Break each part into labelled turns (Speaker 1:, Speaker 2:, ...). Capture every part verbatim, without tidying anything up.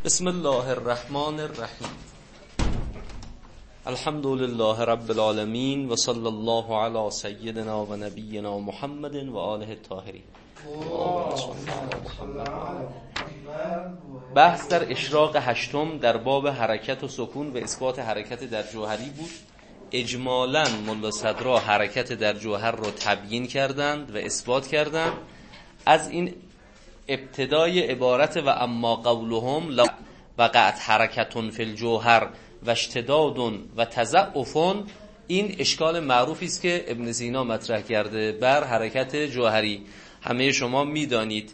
Speaker 1: بسم الله الرحمن الرحیم. الحمد لله رب العالمین و صلی الله علی سیدنا و نبینا محمد و آله الطاهرین. بحث در اشراق هشتم در باب حرکت و سکون و اثبات حرکت در جوهری بود. اجمالاً ملا صدرا حرکت در جوهر رو تبیین کردند و اثبات کردند. از این ابتدای عبارت و اما قولهم لا وقعت حرکتون فی الجوهر و اشتداد و تضعف، این اشکال معروفی است که ابن سینا مطرح کرده بر حرکت جوهری. همه شما میدانید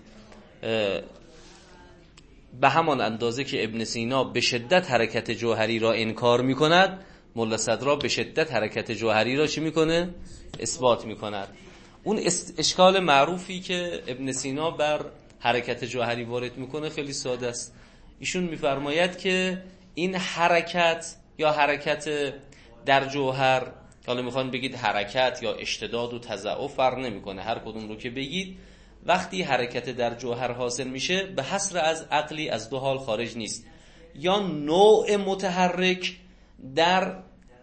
Speaker 1: به همان اندازه که ابن سینا به شدت حرکت جوهری را انکار میکند، ملا صدرا به شدت حرکت جوهری را چی میکنه؟ اثبات میکند. اون اشکال معروفی که ابن سینا بر حرکت جوهری وارد میکنه خیلی ساده است. ایشون میفرماید که این حرکت یا حرکت در جوهر، حالا میخوان بگید حرکت یا اشتداد و تضعف، فرق نمیکنه، هر کدوم رو که بگید، وقتی حرکت در جوهر حاصل میشه به حصر از عقلی از دو حال خارج نیست. یا نوع متحرک در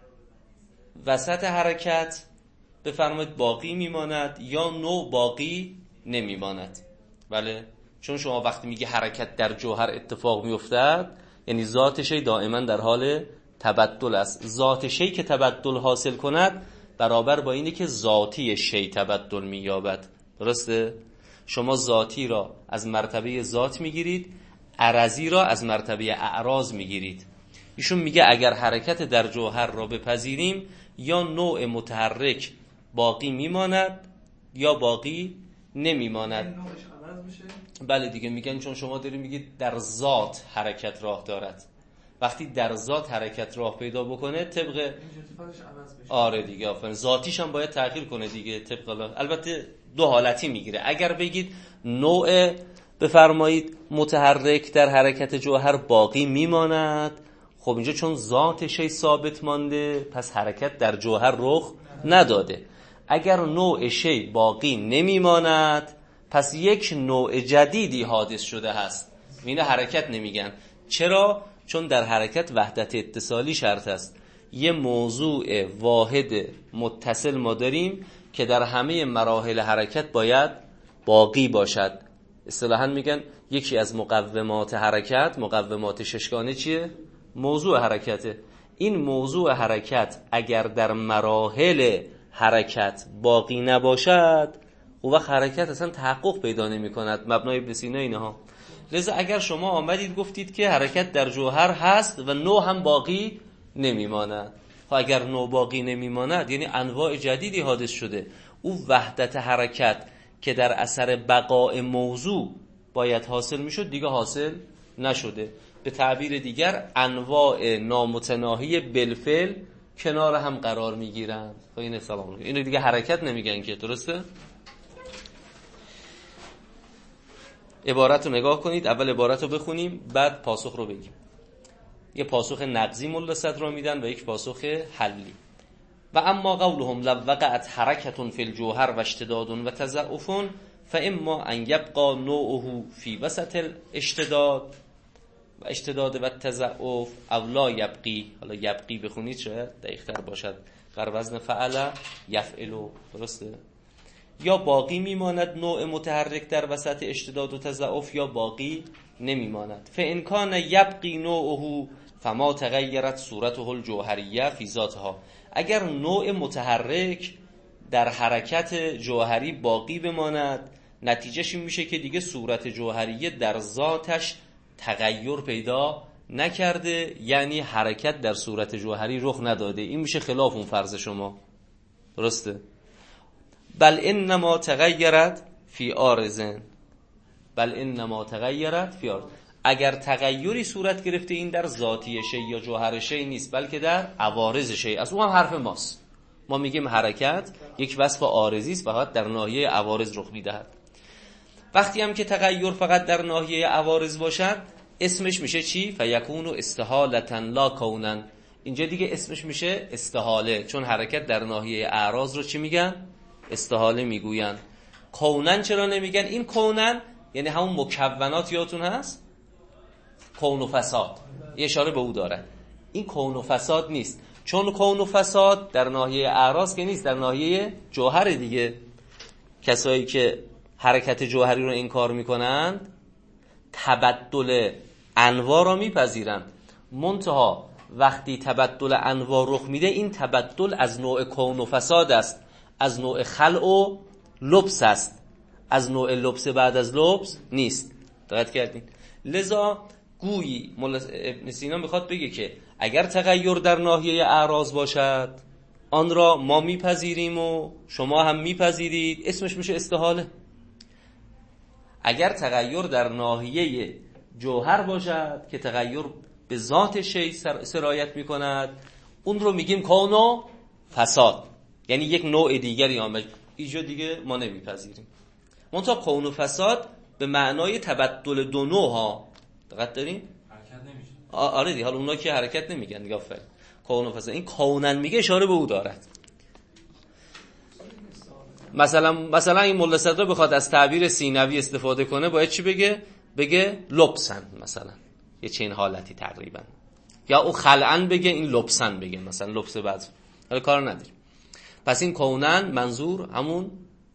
Speaker 1: وسط حرکت بفرمایید باقی میماند یا نوع باقی نمیماند. بله، چون شما وقتی میگی حرکت در جوهر اتفاق میافتد یعنی ذات شی دائما در حال تبدل است. ذات شی که تبدل حاصل کند برابر با اینه که ذاتی شی تبدل مییابد. درسته؟ شما ذاتی را از مرتبه ذات میگیرید، عرضی را از مرتبه اعراض میگیرید. ایشون میگه اگر حرکت در جوهر را بپذیریم یا نوع متحرک باقی میماند یا باقی نمیماند. بله دیگه، میگن چون شما دارید میگید در ذات حرکت راه دارد، وقتی در ذات حرکت راه پیدا بکنه طبق آره دیگه آفرین ذاتیش هم باید تغییر کنه دیگه طبق الله. البته دو حالتی میگیره. اگر بگید نوع بفرمایید متحرک در حرکت جوهر باقی میماند، خب اینجا چون ذات شی ثابت مانده پس حرکت در جوهر رخ نداده. اگر نوع شی باقی نمیماند پس یک نوع جدیدی حادث شده هست. اینه حرکت نمیگن. چرا؟ چون در حرکت وحدت اتصالی شرط است. یه موضوع واحد متصل ما داریم که در همه مراحل حرکت باید باقی باشد. اصطلاحاً میگن یکی از مقومات حرکت، مقومات ششگانه چیه؟ موضوع حرکته. این موضوع حرکت اگر در مراحل حرکت باقی نباشد و وقت حرکت اصلا تحقق پیدا نمی کند. مبنای ابن سینا اینها. لذا اگر شما آمدید گفتید که حرکت در جوهر هست و نوع هم باقی نمیماند، خب اگر نوع باقی نمیماند یعنی انواع جدیدی حادث شده. او وحدت حرکت که در اثر بقاء موضوع باید حاصل میشد دیگه حاصل نشده. به تعبیر دیگر انواع نامتناهی بالفعل کنار هم قرار میگیرن. خب این سلام اینو دیگه حرکت نمیگن که. درسته؟ عبارت رو نگاه کنید. اول عبارت رو بخونیم بعد پاسخ رو بگیم. یه پاسخ نقضی ملا صدرا میدن و یک پاسخ حلی. و اما قولهم لو وقعت حرکت فی الجوهر و اشتداد و تضعف فاما ان یبقى نوعه فی وسط الاشتداد و اشتداد و تضعف او لا یبقی. حالا یبقی بخونید شاید دقیق‌تر باشد، بر وزن فعل یفعل. درسته؟ یا باقی میماند نوع متحرک در وسط اشتداد و تضعف یا باقی نمیماند. فان کان یبقی نوعه فما تغیرت صورته الجوهریه فی ذاتها. اگر نوع متحرک در حرکت جوهری باقی بماند نتیجهش این میشه که دیگه صورت جوهریه در ذاتش تغییر پیدا نکرده، یعنی حرکت در صورت جوهری رخ نداده. این میشه خلاف اون فرض شما. درسته؟ بل انما تغیرت فی عارضن. بل انما تغیرت فی عارض. اگر تغییری صورت گرفته این در ذاتی شی یا جوهر شی نیست بلکه در عوارض شی است. اون هم حرف ماست. ما میگیم حرکت یک وصف عارضی است، فقط در ناحیه عوارض رخ میدهد. وقتی هم که تغییر فقط در ناحیه عوارض باشد اسمش میشه چی؟ فیکون استحالتا لا کونن. اینجا دیگه اسمش میشه استحاله، چون حرکت در ناحیه اعراض رو چی میگن؟ استحاله میگوین. کونن چرا نمیگن؟ این کونن یعنی همون مکونات یادتون هست؟ کون و فساد، یه اشاره به او داره. این کون و فساد نیست، چون کون و فساد در ناحیه اعراض که نیست، در ناحیه جوهر دیگه. کسایی که حرکت جوهری رو انکار میکنند تبدل انواع را میپذیرند، منتها وقتی تبدل انواع رخ میده این تبدل از نوع کون و فساد است، از نوع خلع و لبس است، از نوع لبس بعد از لبس نیست. دقت کردین؟ لذا گویی مولا ابن سینا میخواد بگه که اگر تغییر در ناحیه اعراض باشد آن را ما میپذیریم و شما هم میپذیرید، اسمش میشه استحاله. اگر تغییر در ناحیه جوهر باشد که تغییر به ذات شی سرایت میکند، اون رو میگیم کون و فساد، یعنی یک نوع دیگری آمد، اینجا دیگه ما نمیپذیریم. منتها کون و فساد به معنای تبدل دو نوع ها. دقت دارین؟ حرکت نمیشه. آره دی، حالا اونا که حرکت نمیگن دیگه. آفرین. کون و فساد، این کونن میگه اشاره به او دارد. مثلا مثلا این ملا صدرا بخواد از تعبیر سینوی استفاده کنه باید چی بگه؟ بگه لبسن مثلا، یه چنین حالتی تقریبا، یا او خلعن بگه این لبسن بگه مثلا، لبس بعد. حالا کار نداریم. پس این کونن منظور همون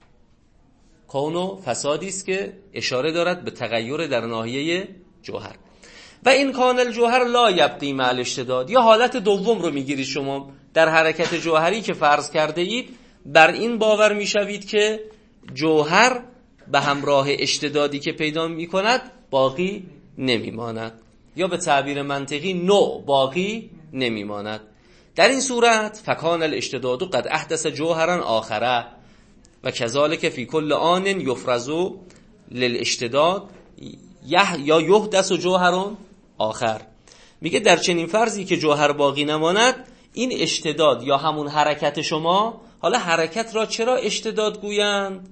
Speaker 1: کون و فسادی است که اشاره دارد به تغییر در ناحیه جوهر. و این کان الجوهر لا یبقی مع الاشتداد، یا حالت دوم رو میگیرید شما در حرکت جوهری که فرض کرده اید، بر این باور میشوید که جوهر به همراه اشتدادی که پیدا میکند باقی نمیماند، یا به تعبیر منطقی نوع باقی نمیماند. در این صورت فکان الاشتداد قد احدث جوهرا آخره و کذالک فی کل آن یفرزو للاشتداد یا یحدث جوهر آخر. میگه در چنین فرضی که جوهر باقی نماند، این اشتداد یا همون حرکت شما، حالا حرکت را چرا اشتداد گویند؟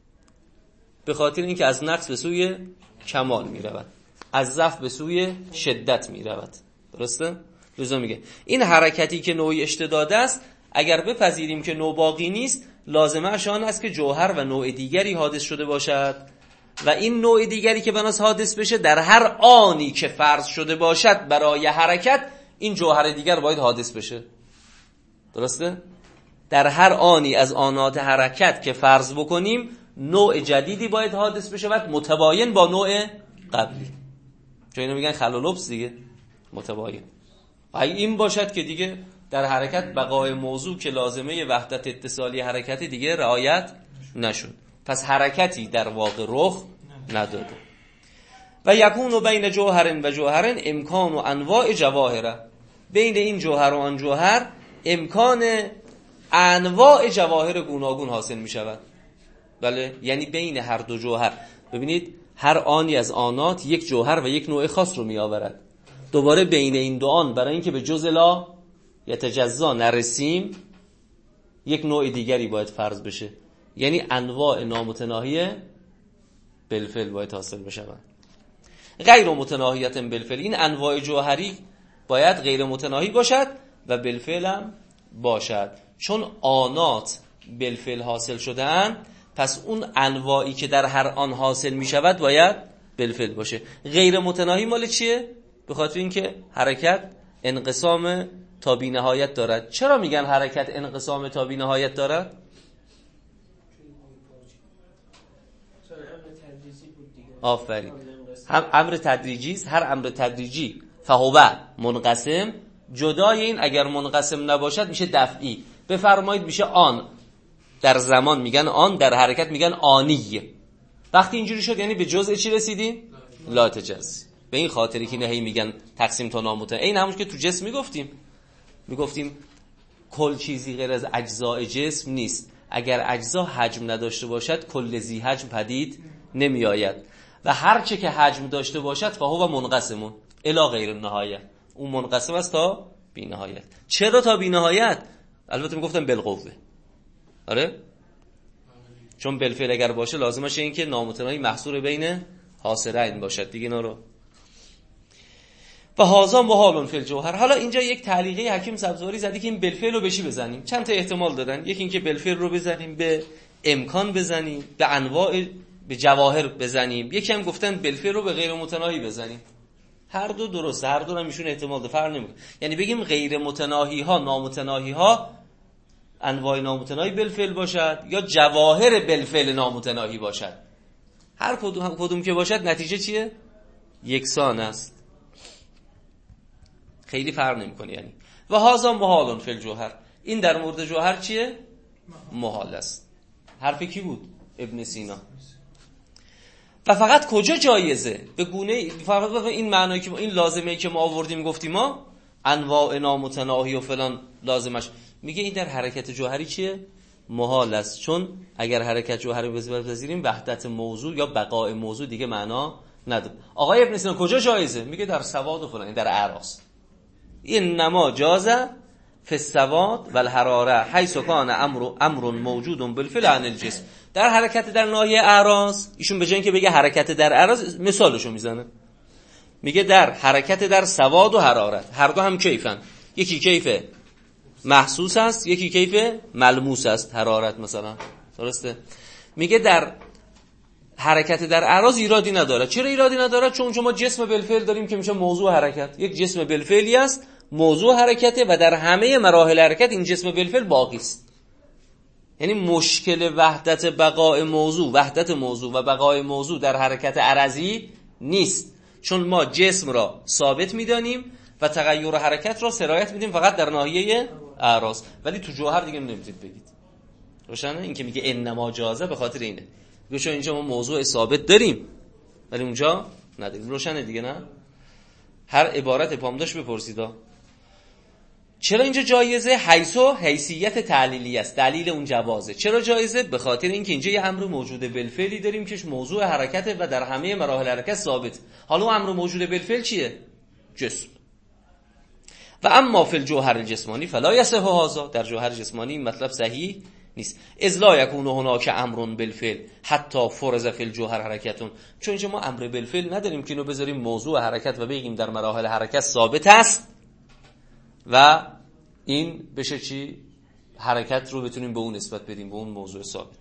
Speaker 1: به خاطر اینکه از نقص به سوی کمال میرود، از ضعف به سوی شدت میرود. درسته؟ لذا میگه این حرکتی که نوعی اشتداد است، اگر بپذیریم که نوع باقی نیست، لازمه اش آن است که جوهر و نوع دیگری حادث شده باشد، و این نوع دیگری که بناس حادث بشه در هر آنی که فرض شده باشد برای حرکت، این جوهر دیگر باید حادث بشه. درسته؟ در هر آنی از آنات حرکت که فرض بکنیم نوع جدیدی باید حادث بشه و متباین با نوع قبلی. چون اینو میگن خلع و لبس دیگه، متباین. و این باشد که دیگه در حرکت بقای موضوع که لازمه وحدت اتصالی حرکت دیگه رعایت نشد، پس حرکتی در واقع رخ نداده. و یکون بین جوهر و جوهر امکان و انواع جواهره، بین این جوهر و آن جوهر امکان انواع جواهر گوناگون حاصل می شود. بله، یعنی بین هر دو جوهر، ببینید هر آنی از آنات یک جوهر و یک نوع خاص رو می آورد. دوباره بین این دو آن برای اینکه به جزء لا یتجزا نرسیم، یک نوع دیگری باید فرض بشه، یعنی انواع نامتناهی بالفعل باید حاصل بشود. غیر متناهیت بالفعل، این انواع جوهری باید غیر متناهی باشد و بالفعل هم باشد، چون آنات بالفعل حاصل شدن، پس اون انواعی که در هر آن حاصل می شود باید بالفعل باشه. غیر متناهی مال چیه؟ به خاطر اینکه حرکت انقسام تا بی نهایت دارد. چرا میگن حرکت انقسام تا بی نهایت دارد؟ آفرین. هم امر تدریجی است، هر امر تدریجی فهو منقسم، جدای این اگر منقسم نباشد میشه دفعی. بفرمایید میشه آن، در زمان میگن آن، در حرکت میگن آنی. وقتی اینجوری شد یعنی به جزء چی رسیدیم؟ لا تجزی. به این خاطری که نهی میگن تقسیم تا نامتناهی، این همون که تو جسم میگفتیم میگفتیم کل چیزی غیر از اجزاء جسم نیست، اگر اجزا حجم نداشته باشد کل ذی حجم پدید نمی آید، و هر چه که حجم داشته باشد فهو منقسمون الی غیر النهایه، اون منقسم است تا بی نهایت. چرا تا بی نهایت؟ البته میگفتم بالقوه. آره، چون بالفعل اگر باشه لازمشه این که نامتناهی محصور بین حاصرین باشد دیگه. اینا رو و هازا محال فی الجوهر. حالا اینجا یک تعلیقه حکیم سبزواری زدی که این بالفعل رو بشی بزنیم. چند تا احتمال دادن، یکی این که بالفعل رو بزنیم به امکان بزنیم، به انواع به جواهر بزنیم، یکی هم گفتن بالفعل رو به غیر متناهی بزنیم. هر دو درسته، هر دو هم ایشون احتمال ده، فرق نمیکنه. یعنی بگیم غیر متناهی ها، نامتناهی ها انواع نامتناهی بالفعل باشد یا جواهر بالفعل نامتناهی باشد، هر کدوم کدوم که باشد نتیجه چیه؟ یکسان است، خیلی فرق نمیکنه. یعنی و هذا محال فی الجوهر، این در مورد جوهر چیه؟ محال است. حرف کی بود؟ ابن سینا. و فقط کجا جایزه؟ به گونه فقط این معنایی که این لازمه که ما آوردیم گفتیم ما انواع نامتناهی و فلان لازمش، میگه این در حرکت جوهری چیه؟ محال است، چون اگر حرکت جوهری بپذیریم وحدت موضوع یا بقای موضوع دیگه معنا نداره. آقای ابن سینا کجا جایزه؟ میگه در سواد و فلان، در اعراض. این نما جازه فی السواد و الحراره حیث کان امر امر موجود بالفعل عن الجسم. در حرکت در ناحیه اعراض، ایشون به جای اینکه بگه حرکت در اعراض مثالشو میزنه، میگه در حرکت در سواد و حرارت، هر دو هم کیفن، یکی کیف محسوس است، یکی کیف ملموس است، حرارت مثلا، درسته؟ میگه در حرکت در اعراض ایرادی نداره. چرا ایرادی نداره؟ چون شما جسم بالفعل داریم که میشه موضوع حرکت، یک جسم بالفعلی است موضوع حرکته و در همه مراحل حرکت این جسم بالفعل باقی است. یعنی مشکل وحدت بقای موضوع، وحدت موضوع و بقای موضوع در حرکت عرضی نیست، چون ما جسم را ثابت میدانیم و تغییر حرکت را سرایت میدیم فقط در ناحیه اعراض، ولی تو جوهر دیگه نمیتونید بگید. روشنه؟ این که میگه انما جازه به خاطر اینه، میگه چون اینجا ما موضوع ثابت داریم ولی اونجا نداریم. روشنه دیگه؟ نه هر عبارت پامداش بپرسیدا چرا اینجا جایزه؟ حیثو حیثیت تعلیلی است، دلیل اون جوازه. چرا جایزه؟ به خاطر اینکه اینجا یه امر موجود بالفعلی داریم که موضوع حرکته و در همه مراحل حرکت ثابت. حالا امر موجود بالفعل چیه؟ جسم. و اما فی الجوهر الجسمانی فلا یصح هذا، در جوهر جسمانی این مطلب صحیح نیست. اذ لا یکون هناک امر بالفعل حتی فرض فی الجوهر حرکتون، چون اینجا ما امر بالفعل نداریم که اینو بذاریم موضوع حرکت و بگیم در مراحل حرکت ثابت است و این بشه چی؟ حرکت رو بتونیم به اون نسبت بدیم، به اون موضوع ثابت.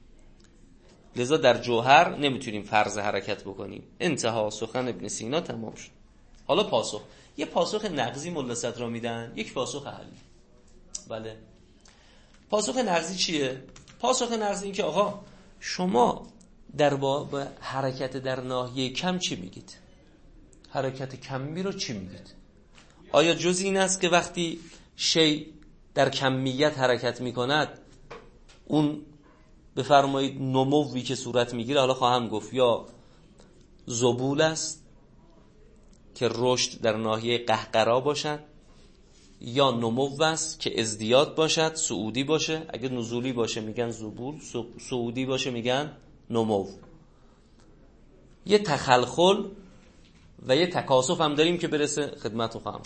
Speaker 1: لذا در جوهر نمیتونیم فرض حرکت بکنیم. انتها سخن ابن سینا تمام شد. حالا پاسخ، یه پاسخ نقضی ملا صدرا میدن، یک پاسخ حلی. بله پاسخ نقضی چیه؟ پاسخ نقضی این که آقا شما در باب حرکت در ناحیه کم چی میگید؟ حرکت کمی رو چی میگید؟ آیا جز این است که وقتی شی در کمیت حرکت میکند اون بفرمایید نموی که صورت میگیره، حالا خواهم گفت یا زبول است که رشد در ناحیه قهقرا باشد، یا نمو است که ازدیاد باشد، صعودی باشه. اگه نزولی باشه میگن زبول، صعودی باشه میگن نمو. یه تخلخل و یه تکاسف هم داریم که برسه خدمت خواهم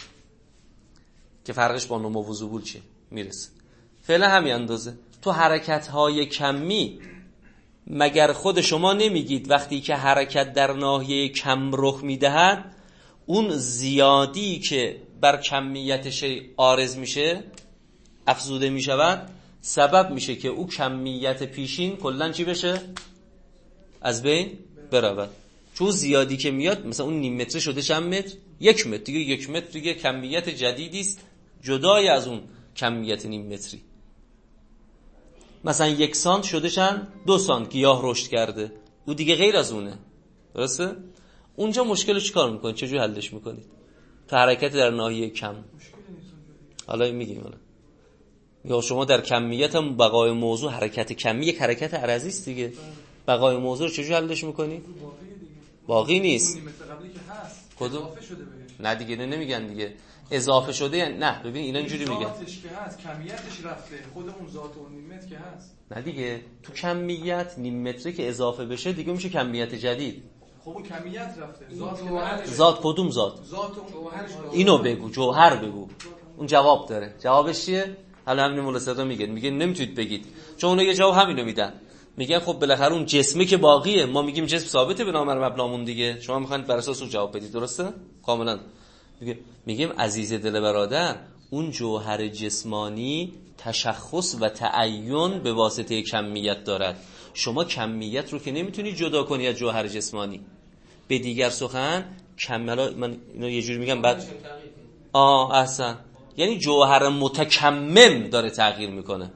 Speaker 1: که فرقش با نمو و زبول چیه میرسه. فعلا همین اندازه. تو حرکت‌های کمی مگر خود شما نمیگید وقتی که حرکت در ناحیه کم رخ میدهد اون زیادی که بر کمیت شی عارض میشه، افزوده میشود، سبب میشه که او کمیت پیشین کلن چی بشه؟ از بین برود. چون زیادی که میاد مثلا اون نیم متر شده چند متر؟ یک متر دیگه. یک متر دیگه کمیت جدیدی است جدای از اون کمیت نیم متری. مثلا یک سانت شده چند؟ دو سانت گیاه رشد کرده، او دیگه غیر از اونه. درسته؟ اونجا مشکل چیکار میکنید؟ چجوری حلش میکنید؟ تا حرکت در ناحیه کم. حالا میگیم حالا یا شما در کمیت هم بقای موضوع، حرکت کمی یک حرکت عرضی است دیگه، بقای موضوع رو چجوری حلش میکنید؟ باقی نیست. کدوم؟ نه دیگه نه نمیگن دیگه اضافه شده، یعنی نه ببین اینا اینجوری میگن ذاتش که هست کمیتش رفته، خود اون ذات اون نیم متر که هست. نه دیگه تو کمیت نیم متری که اضافه بشه دیگه میشه کمیت جدید. خب اون کمیت رفته، ذات ذات کدوم ذات؟ ذات اون جوهرش. اینو بگو، جوهر بگو. اون جواب داره. جوابش چیه؟ حالا همین مولا صدا میگه میگه نمیتونید بگید، چون اونها یه جواب همینو میدن. میگن خب بالاخره اون جسمی که باقیه، ما میگیم جسم ثابته به نام مبنامون دیگه، شما میخواید بر اساس اون جواب بدید. درسته؟ کاملا. میگه میگیم عزیز دل برادر، اون جوهر جسمانی تشخص و تعین به واسطه کمیت دارد. شما کمیت رو که نمیتونی جدا کنی از جوهر جسمانی. به دیگر سخن کم، حالا من اینو یه جوری میگم بعد آه احسن، یعنی جوهر متکمم داره تغییر میکنه.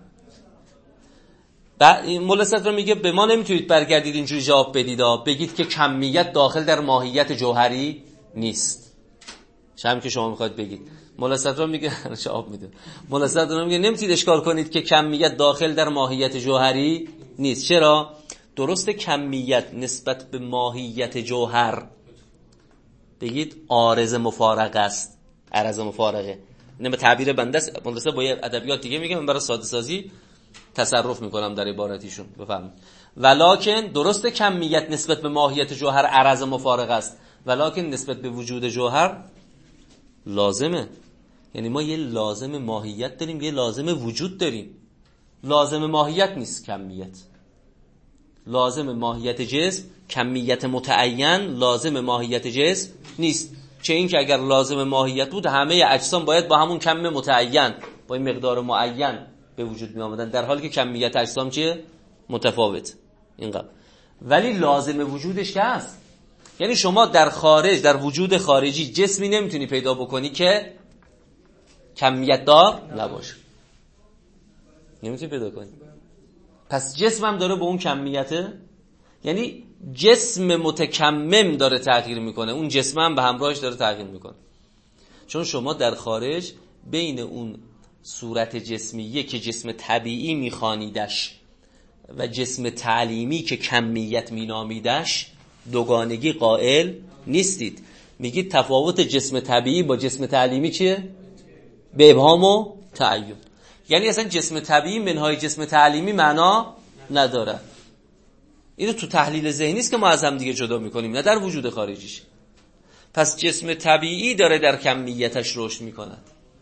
Speaker 1: بعد مولا صدرا میگه به ما نمیتونید برگردید اینجوری جواب بدید بگید که کمیت داخل در ماهیت جوهری نیست، چون که شما میخواید بگید. مولا صدرا میگه جواب میده، مولا صدرا میگه نمیتونید اشکال کنید که کمیت داخل در ماهیت جوهری نیست. چرا؟ درست کمیت نسبت به ماهیت جوهر بگید عارض مفارق است، عرض مفارقه، اینه به تعبیر بنده است. مدرسه با ادبیات دیگه میگه، من برای ساده سازی تصرف میکنم در عبارتیشون، بفهمید. ولکن درست کمیت نسبت به ماهیت جوهر عرض مفارق است، ولکن نسبت به وجود جوهر لازمه. یعنی ما یه لازم ماهیت داریم، یه لازم وجود داریم. لازم ماهیت نیست کمیت، لازم ماهیت جسم، کمیت متعین لازم ماهیت جسم نیست. چه این که اگر لازم ماهیت بود همه اجسام باید با همون کم متعین، با این مقدار معین به وجود می آمدن، در حالی که کمیت اجسام چیه؟ متفاوت اینقدر. ولی لازم وجودش که هست. یعنی شما در خارج، در وجود خارجی جسمی نمیتونی پیدا بکنی که کمیت دار نباشه، نمیتونی پیدا کنی. پس جسم هم داره به اون کمیته، یعنی جسم متکمم داره تغییر میکنه، اون جسم هم به همراهش داره تغییر میکنه. چون شما در خارج بین اون صورت جسمیه که جسم طبیعی میخوانیدش و جسم تعلیمی که کمیت مینامیدش دوگانگی قائل نیستید. میگید تفاوت جسم طبیعی با جسم تعلیمی چیه؟ به ابهام و تعین. یعنی اصلا جسم طبیعی منهای جسم تعلیمی معنا نداره. اینو تو تحلیل ذهنی است که ما از هم دیگه جدا میکنیم، نه در وجود خارجیش. پس جسم طبیعی داره در کمیتش رشد میکنه.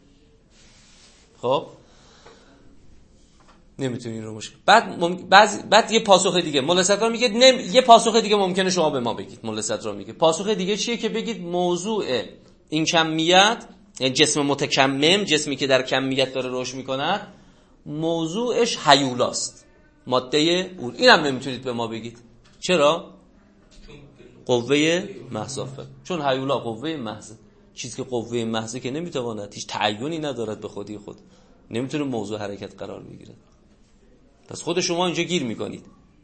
Speaker 1: خب نمیتونین رو مشکل. بعد مم... بعد بعد یه پاسخ دیگه مولا صدرا میگه نم... یه پاسخ دیگه ممکنه شما به ما بگید. مولا صدرا میگه پاسخ دیگه چیه؟ که بگید موضوع این کمیت، یعنی جسم متکمم، جسمی که در کمیت داره رشد میکنه، موضوعش هیولاست، ماده اون. اینم نمیتونید به ما بگید. چرا؟ قوه محضافه. چون هیولا قوه محض، چیزی که قوه محضه که نمیتواند، هیچ تعیینی ندارد به خودی خود، نمیتونه موضوع حرکت قرار بگیره. پس خود شما اینجا گیر میکنید.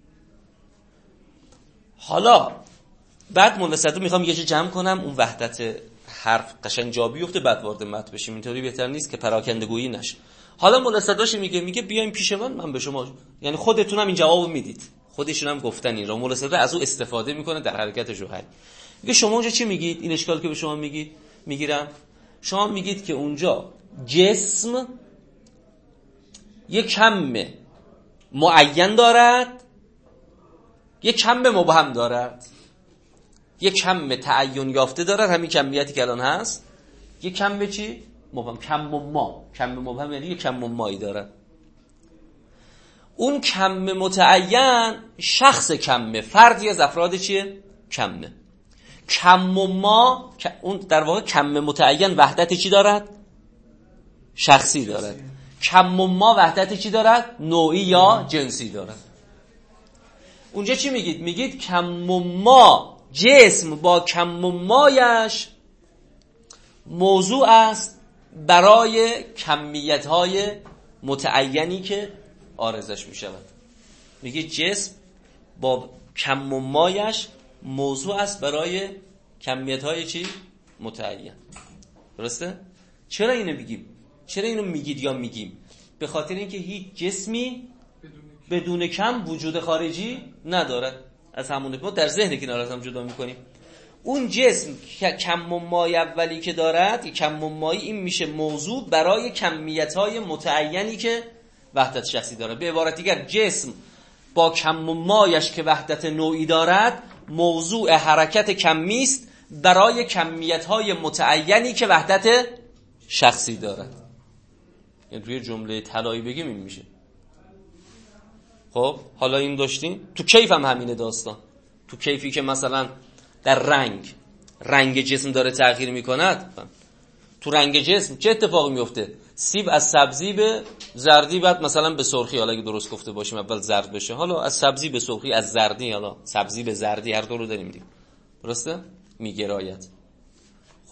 Speaker 1: حالا بعد مولا صدرا میخوام یه جا جمع کنم اون وحدت حرف قشنگ جا بیفته، بعد وارد متن بشیم. اینطوری بهتر نیست که پراکندگویی نشه. حالا مولا صدراش میگه میگه بیاین پیش من، من به شما، یعنی خودتونم این جوابو میدید، خودشون هم گفتن این را. مولا صدرا از او استفاده میکنه در حرکت جوهری. میگه شما اونجا چی میگید؟ این اشکال که به شما میگید میگیرم، شما میگید که اونجا جسم یک کم معین دارد، یک کم مبهم دارد، یک کم تعین یافته دارد، همین کمیتی که الان هست، یک کم چی؟ مبهم، کم و ما. کم مبهم یعنی یک کم و مایی دارد. اون کم متعین شخص کمه، فردی از افراد چیه؟ کمه. کم و ما، اون در واقع کم متعین وحدت چی دارد؟ شخصی دارد. کم و ما وحدت چی دارد؟ نوعی یا جنسی دارد. اونجا چی میگید؟ میگید کم و ما، جسم با کم و مایش موضوع است برای کمیت‌های متعینی که عارضش میشود. میگه جسم با کم و مایش موضوع است برای کمیت‌های چی؟ متعین. درسته؟ چرا اینو میگیم؟ چرا اینو میگید یا میگیم؟ به خاطر اینکه هیچ جسمی بدون کم وجود خارجی ندارد. از همون ما در ذهن کنار از هم جدا میکنیم. اون جسم که کم و مای اولی که دارد، کم و مایی، این میشه موضوع برای کمیت‌های متعینی که وحدت شخصی دارد. به عبارت دیگر جسم با کم و مایش که وحدت نوعی دارد موضوع حرکت کمی است برای کمیت‌های متعینی که وحدت شخصی دارد. یعنی روی جمله طلایی بگیم این میشه. خب حالا این داشتیم تو کیف هم همینه داستان. تو کیفی که مثلا در رنگ رنگ جسم داره تغییر میکند، تو رنگ جسم چه اتفاقی میفته؟ سیب از سبزی به زردی، بعد مثلا به سرخی، حالا اگه درست گفته باشیم اول زرد بشه، حالا از سبزی به سرخی، از زردی حالا سبزی به زردی، هر دو رو داریم دیگه. درسته؟ میگرایت.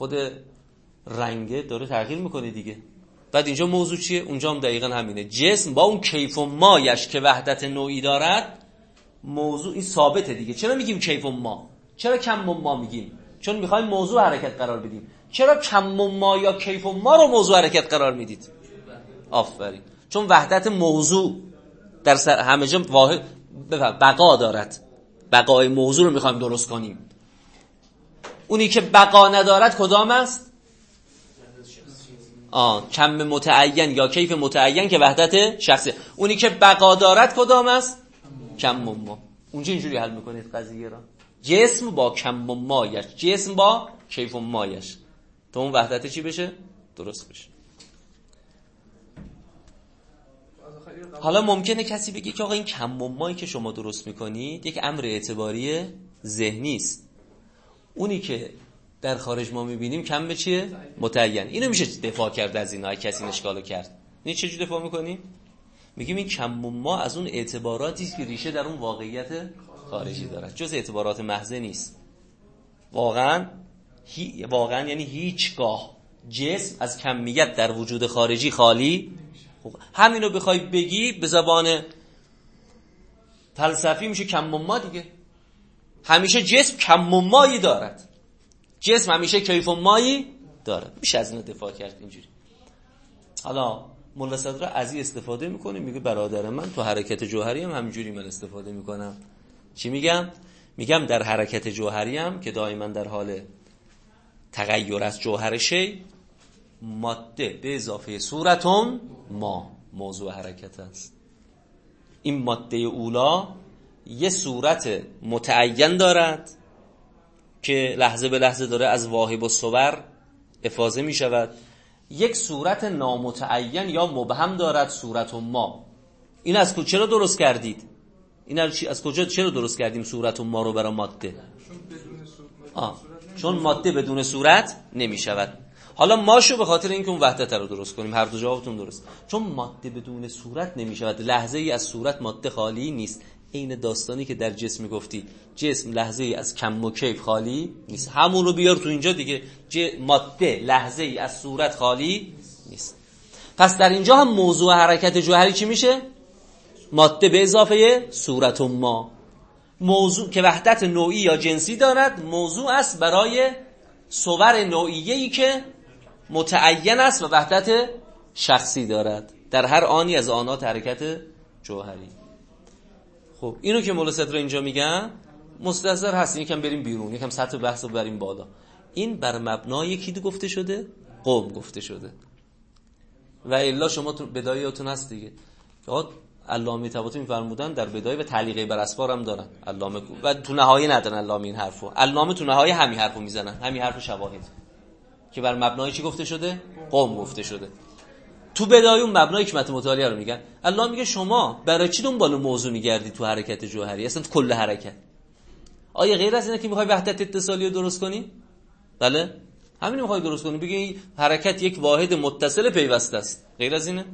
Speaker 1: خود رنگه داره تغییر میکنه دیگه. بعد اینجا موضوع چیه؟ اونجا هم دقیقا همینه. جسم با اون کیف و مایش که وحدت نوعی دارد، موضوع این ثابته دیگه. چرا میگیم کیف و ما؟ چرا کم و ما میگیم؟ چون میخوایم موضوع حرکت قرار بدیم. چرا کم و ما یا کیف و ما رو موضوع حرکت قرار میدید؟ آفرین. چون وحدت موضوع در همه جا واحد بقا دارد. بقای موضوع رو میخوایم درست کنیم. اونی که بقا ندارد کدام است؟ آه کم متعین یا کیف متعین که وحدت شخصی. اونی که بقا دارد کدام است؟ کم و ما. اونجا اینجوری حل میکنید قضیه را. جسم با کم و مایش، جسم با کیف و مایش، تا اون وحدت چی بشه؟ درست بشه. حالا ممکنه کسی بگه که آقا این کم و مایی که شما درست میکنید یک امر اعتباری ذهنی است. اونی که در خارج ما میبینیم کم به چیه؟ متعین. اینو میشه دفاع کرد از اینا. کسی اشکالو کرد. نه چجوری دفاع میکنیم؟ میگیم این کم و ما از اون اعتباراتی است که ریشه در اون واقعیت خارجی دارد، جز اعتبارات محض نیست. واقعا هی... واقعا یعنی هیچگاه جسم از کمیت در وجود خارجی خالی. همینو بخوای بگی به زبان فلسفی میشه کم و ما دیگه. همیشه جسم کم و مایی دارد، جسم همیشه کیف و مایی دارد. میشه از اینو دفاع کرد اینجوری. حالا ملا صدرا از این استفاده میکنه، میگه برادر من تو حرکت جوهری هم همینجوری من استفاده میکنم. چی میگم؟ میگم در حرکت جوهری هم که دائما در حال تغییر از جوهر شی، ماده به اضافه صورتم ما موضوع حرکت است. این ماده اولا یه صورت متعین دارد که لحظه به لحظه داره از واهب و صور افاضه می شود. یک صورت نامتعین یا مبهم دارد، صورت ما. این از کجا چرا درست کردید؟ این از کجا چرا درست کردیم صورت ما رو برای ماده؟ آه. چون ماده بدون صورت نمی شود. حالا ماشو به خاطر اینکه اون وحدت رو درست کنیم. هر دو جوابتون درست. چون ماده بدون صورت نمی شود، لحظه ای از صورت ماده خالی نیست. این داستانی که در جسم گفتی جسم لحظه ای از کم و کیف خالی نیست، همون رو بیار تو اینجا دیگه. ماده لحظه ای از صورت خالی نیست. پس در اینجا هم موضوع حرکت جوهری چی میشه؟ ماده به اضافه صورت ما. موضوع که وحدت نوعی یا جنسی دارد، موضوع است برای صور نوعیه‌ای که متعین است و وحدت شخصی دارد در هر آنی از آنات حرکت جوهری. خب اینو که مولا صدرا اینجا میگن مستحضر هست. یکم بریم بیرون، یکم سطح بحث رو بریم بالا. این بر مبنای کی گفته شده؟ قوم گفته شده. و الا شما تو بدایه‌تون هست دیگه. علامه طباطبایی می‌فرمودن در بدایه و تعلیقی بر اسفار هم دارن علامه، و تو نهایه ندارن علامه این حرفو. علامه تو نهایه همین حرفو میزنن، همین حرف شواهد که بر مبنای چی گفته شده؟ قوم گفته شده. تو بدایه اون مبنای حکمت مطالعه رو میگن. الله میگه شما برای چی دنبال موضوع میگردی تو حرکت جوهری؟ اصلا کل حرکت آیا غیر از اینه که میخوای وحدت اتصالی رو درست کنی؟ بله همین رو میخوای درست کنی، بگی حرکت یک واحد متصل پیوسته است. غیر از اینه؟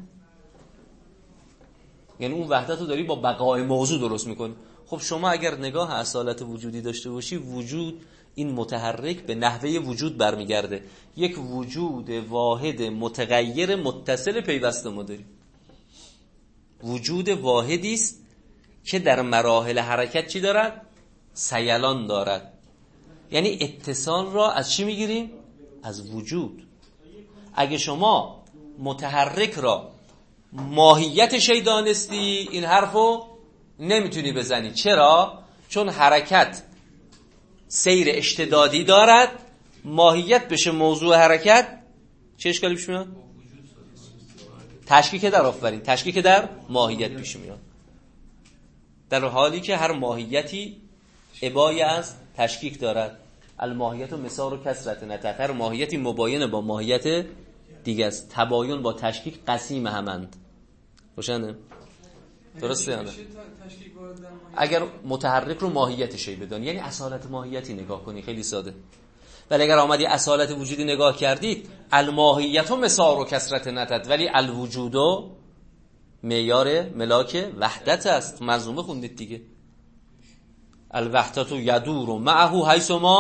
Speaker 1: یعنی اون وحدت رو داری با بقای موضوع درست میکنی. خب شما اگر نگاه اصالت وجودی داشته باشی، وجود این متحرک به نحوه وجود برمیگرده. یک وجود واحد متغیر متصل پیوسته ما داریم. وجود واحدی است که در مراحل حرکت چی دارد؟ سیلان دارد. یعنی اتصال را از چی میگیریم؟ از وجود. اگه شما متحرک را ماهیت شی دانستی، این حرفو نمیتونی بزنی. چرا؟ چون حرکت سیر اشتدادی دارد، ماهیت بشه موضوع حرکت، چه اشکالی پیش میاد؟ تشکیک در آفرین تشکیک در ماهیت پیش میاد، در حالی که هر ماهیتی ابای از تشکیک دارد. الماهیت و مسار و کسرت نتت، هر ماهیتی مباین با ماهیت دیگه است. تباین با تشکیک قسیم همند. روشنه؟ درسته یا نه؟ اگر متحرک رو ماهیت شی بدانی، یعنی اصالت ماهیتی نگاه کنی، خیلی ساده. ولی اگر آمدی اصالت وجودی نگاه کردید، الماهیت و مسار و کسرت نتت، ولی الوجود و معیار ملاک وحدت است. منظومه خوندید دیگه. الوحدت یدور معه حیث ما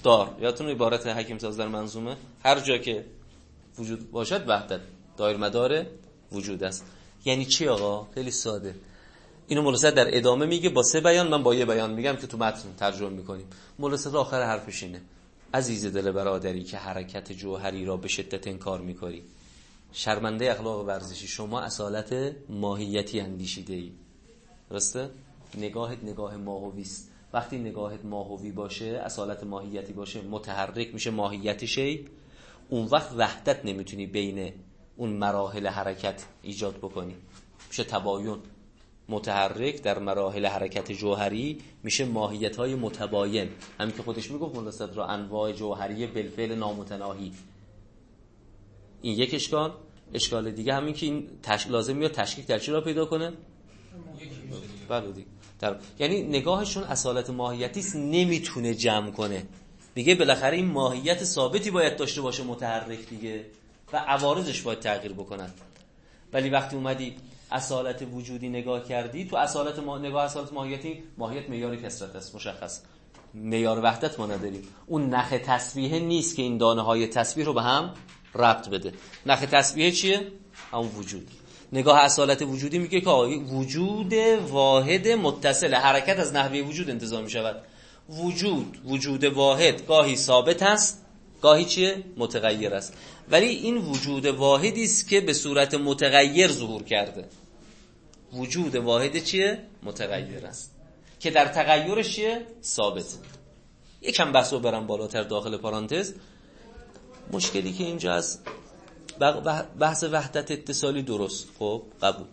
Speaker 1: دار. یادتون عبارت حکیم ساز در منظومه هر جا که وجود باشد وحدت دایر مدار وجود است. یعنی چی آقا؟ خیلی ساده. اینو مولا صدر در ادامه میگه با سه بیان، من با یه بیان میگم که تو متن ترجمه میکنیم. مولا صدر آخر حرفش اینه: عزیز دل برادری که حرکت جوهری را به شدت انکار میکنی، شرمنده اخلاق ورزشی، شما اصالت ماهیتی اندیشیده ای. درسته؟ نگاهت نگاه ماهوی است. وقتی نگاهت ماهوی باشه، اصالت ماهیتی باشه، متحرک میشه ماهیت شی، اون وقت وحدت نمیتونی بین اون مراحل حرکت ایجاد بکنی، میشه تباین. متحرک در مراحل حرکت جوهری میشه ماهیت‌های متباین، همین که خودش میگفت مولا صدر را انواع جوهری بالفعل نامتناهی. این یک اشکال. اشکال دیگه همین که این تش... لازم میاد تشکیک در چی را پیدا کنه؟ بله دیگه. در... یعنی نگاهشون اصالت ماهیتی است، نمیتونه جمع کنه. دیگه بالاخره این ماهیت ثابتی باید داشته باشه متحرک دیگه و عوارضش باید تغییر بکنن. ولی وقتی اومدی اصالت وجودی نگاه کردی، تو اصالت ما... نگاه اصالت ماهیتی، ماهیت معیار کثرت است، مشخص. معیار وحدت ما نداریم. اون نخ تسبیح نیست که این دانه های تسبیح رو به هم ربط بده. نخ تسبیح چیه؟ همون وجود. نگاه اصالت وجودی میگه که وجود واحد متصل، حرکت از نحوه وجود انتزاع میشود. وجود وجود واحد گاهی ثابت است، گاهی چیه؟ متغیر است. ولی این وجود واحدی است که به صورت متغیر ظهور کرده. وجود واحد چیه؟ متغیر است که در تغیرش چیه؟ ثابت. یکم بحثو برم بالاتر داخل پارانتز. مشکلی که اینجا از بحث وحدت اتصالی درست، خب قبول،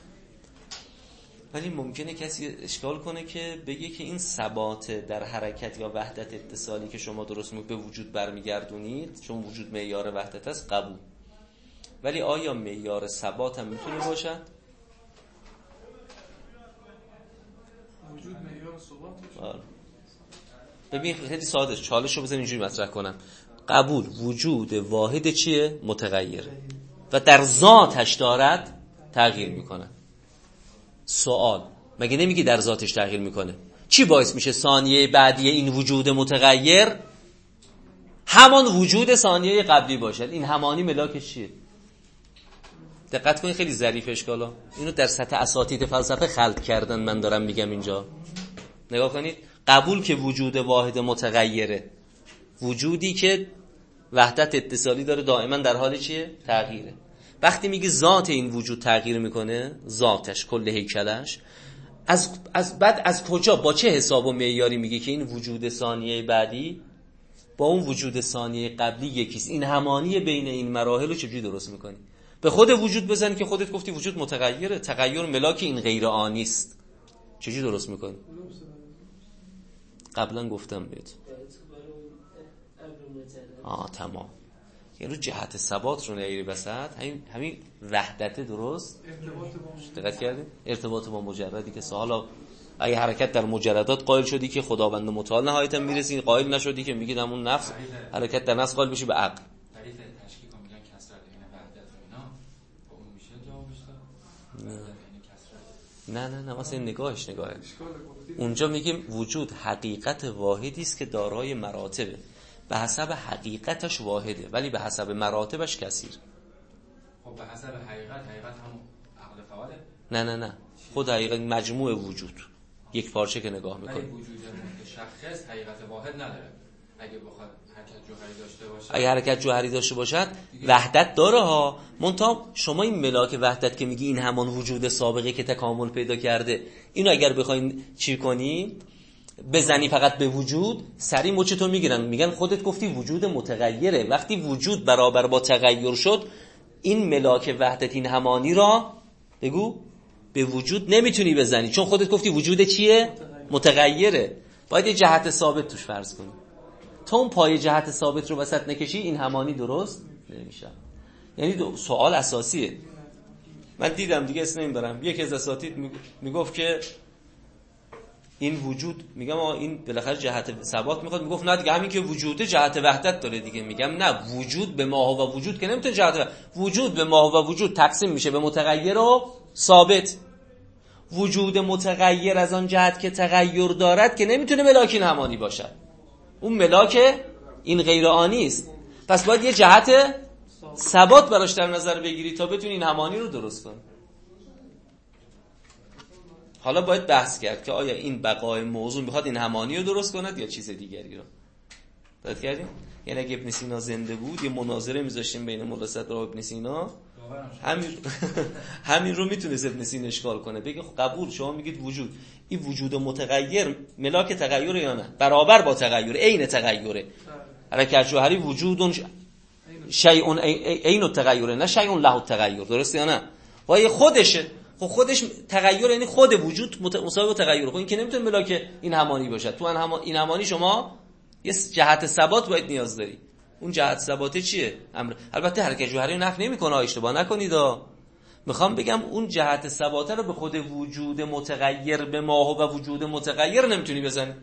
Speaker 1: ولی ممکنه کسی اشکال کنه که بگه که این ثبات در حرکت یا وحدت اتصالی که شما درست میگه به وجود برمیگردونید چون وجود معیار وحدت است، قبول. ولی آیا معیار ثبات هم میتونه باشه؟ وجود معیار ثبات؟ ببین خیلی ساده، چالش رو بزن اینجوری مطرح کنم. قبول، وجود واحد چیه؟ متغیره و در ذاتش دارد تغییر میکنه. سوال، مگه نمیگی در ذاتش تغییر میکنه؟ چی باعث میشه ثانیه بعدی این وجود متغیر همان وجود ثانیه قبلی باشد؟ این همانی ملاکش چیه؟ دقت کنید، خیلی ظریف اشکالا. اینو در سطح اساتید فلسفه خلط کردن، من دارم میگم اینجا. نگاه کنید، قبول که وجود واحد متغیره، وجودی که وحدت اتصالی داره دائما در حال چیه؟ تغییره. وقتی میگه ذات این وجود تغییر میکنه، ذاتش، کل هیکلش، از از بعد از کجا، با چه حساب و معیاری میگه که این وجود ثانیه بعدی با اون وجود ثانیه قبلی یکیست؟ این همانی بین این مراحل رو چجوری درست میکنی؟ به خود وجود بزنی که خودت گفتی وجود متغیره، تغییر ملاک این غیر آنی است، چجوری درست میکنی؟ قبلا گفتم بهت. آه تمام. یعنی رو جهت ثبات رو نگیری وسط، همین همین وحدت درست دقت کردیم؟ ارتباط با مجردی که حالا اگه حرکت در مجردات قائل شدی که خداوند متعال نهایتا میرسی، قائل نشدی که میگید همون نفس حرکت در نفس قائل بشی به عقل.
Speaker 2: تعریف تشکیک رو میگن کسرت این وحدت و اینا، با اون میشه جوابش داد؟
Speaker 1: نه نه نه واسه نگاهش نگاهه. اونجا میگیم وجود حقیقت واحدی است که دارای مراتبه، به حسب حقیقتش واحده ولی به حسب مراتبش کثیر.
Speaker 2: خب به حسب حقیقت، حقیقت هم عقل فعاله؟
Speaker 1: نه نه نه، خود حقیقت مجموع وجود یک پارچه که نگاه میکنه.
Speaker 2: ولی وجود متشخص حقیقت واحد نداره. اگه بخواد حرکت جوهری داشته باشه،
Speaker 1: اگه حرکت جوهری داشته باشد وحدت داره ها. منتها شما این ملاک وحدت که میگی این همان وجود سابقه که تکامل پیدا کرده، اینو اگر بخواین چی کنی، بزنی فقط به وجود، سری مچتو میگیرن، میگن خودت گفتی وجود متغیره. وقتی وجود برابر با تغییر شد، این ملاک وحدت، این همانی را بگو به وجود نمیتونی بزنی، چون خودت گفتی وجود چیه؟ متغیره. باید یه جهت ثابت توش فرض کنی. تا اون پای جهت ثابت رو وسط نکشی، این همانی درست نمیشه. یعنی سوال اساسیه. من دیدم دیگه اسم نمیبرم، یکی از اساتید میگفت که این وجود، میگم آقا این بالاخره جهت ثبات میخواد، میگفت نه دیگه همین که وجوده جهت وحدت داره دیگه. میگم نه، وجود به ما و وجود که نمیتونه جهت وحدت. وجود به ما و وجود تقسیم میشه به متغیر و ثابت. وجود متغیر از آن جهت که تغییر دارد که نمیتونه ملاک این همانی باشد. اون ملاک این غیر آنی است. پس باید یه جهت ثبات براش در نظر بگیری تا بتونی این همانی رو درست کنی. حالا باید بحث کرد که آیا این بقای موضوع میخواد این همانی رو درست کند یا چیز دیگری رو. درست کردیم؟ یعنی اگه ابن سینا زنده بود یه مناظره میذاشتیم بین مولا صدرا و ابن سینا، همین همین رو میتونست ابن سینا اشکال کنه، بگه قبول شما میگید وجود، این وجود متغیر ملاک تغییر یا نه؟ برابر با تغییر، عین تغییره. حرکت جوهری وجودون شیء عین التغیر، نه شیء له التغیر، درسته یا نه؟ وای خودشه. خب خودش تغییر یعنی خود وجود مساوی با تغییر. خب این که نمیتونه ملاک این همانی باشه. تو این همانی شما یه جهت ثبات باید نیاز داری. اون جهت ثبات چیه؟ امر. البته حرکت جوهری رو نفی نمی‌کنه، اشتباه نکنید. میخوام بگم اون جهت ثبات رو به خود وجود متغیر به ماه و وجود متغیر نمیتونی بزنی.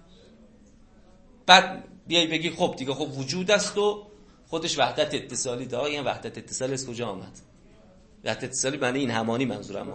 Speaker 1: بعد بیای بگی خب دیگه خب وجود است و خودش وحدت اتصالی داره. این وحدت اتصالی از کجا آمد؟ وحدت اتصالی معنی این همانی منظورم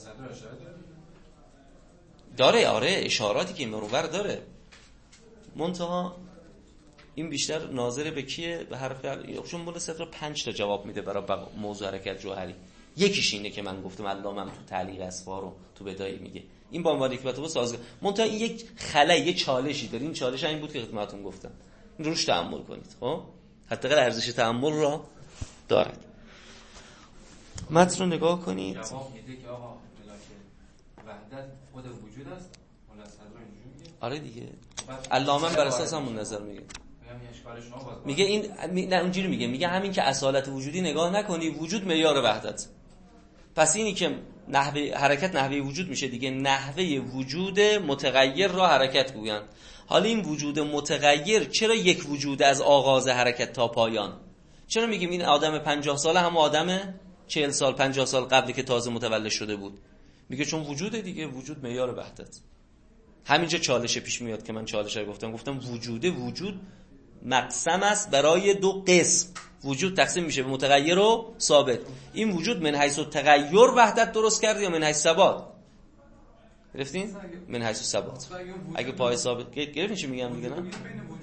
Speaker 1: داره. آره اشاراتی که این منور داره، منتها این بیشتر ناظر به کیه؟ به حرف چون مولا صدرا پنج تا جواب میده برای موضوع حرکت جوهری. یکیش اینه که من گفتم علامم تو تعلیق اسفار رو تو بدایی میگه این با عنوان حکمت و سازگار. منتها این یک خلأ، یک چالشی داره. این چالش این بود که خدمتتون گفتم، این روش تأمل کنید. خب حتی ارزش تأمل را دارد. متن رو نگاه کنید.
Speaker 2: جواب میده که آقا وحدت خود وجود است. مولا صدرا اینجوری میگه.
Speaker 1: آره دیگه. علامه بر اساس همون نظر میگه. میگه این نه اونجوری میگه، میگه همین که اصالت وجودی نگاه نکنی، وجود معیار وحدت. پس اینی که نحوه حرکت نحوه وجود میشه دیگه، نحوه وجود متغیر را حرکت گویند. حالا این وجود متغیر چرا یک وجود از آغاز حرکت تا پایان؟ چرا میگیم این آدم پنجاه ساله هم آدم چهل سال پنجاه سال قبلی که تازه متولد شده بود؟ میگه چون وجود دیگه، وجود معیار وحدت. همینجا چالش پیش میاد که من چالش رو گفتم گفتم وجود وجود مقسم است برای دو قسم. وجود تقسیم میشه به متغیر و ثابت. این وجود من حیث تغییر وحدت درست کرد یا من حیث ثبات؟ گرفتین؟ من حیث ثبات. اگه پای ثابت گرفتین چی میگم دیگه؟ نه
Speaker 2: قسمی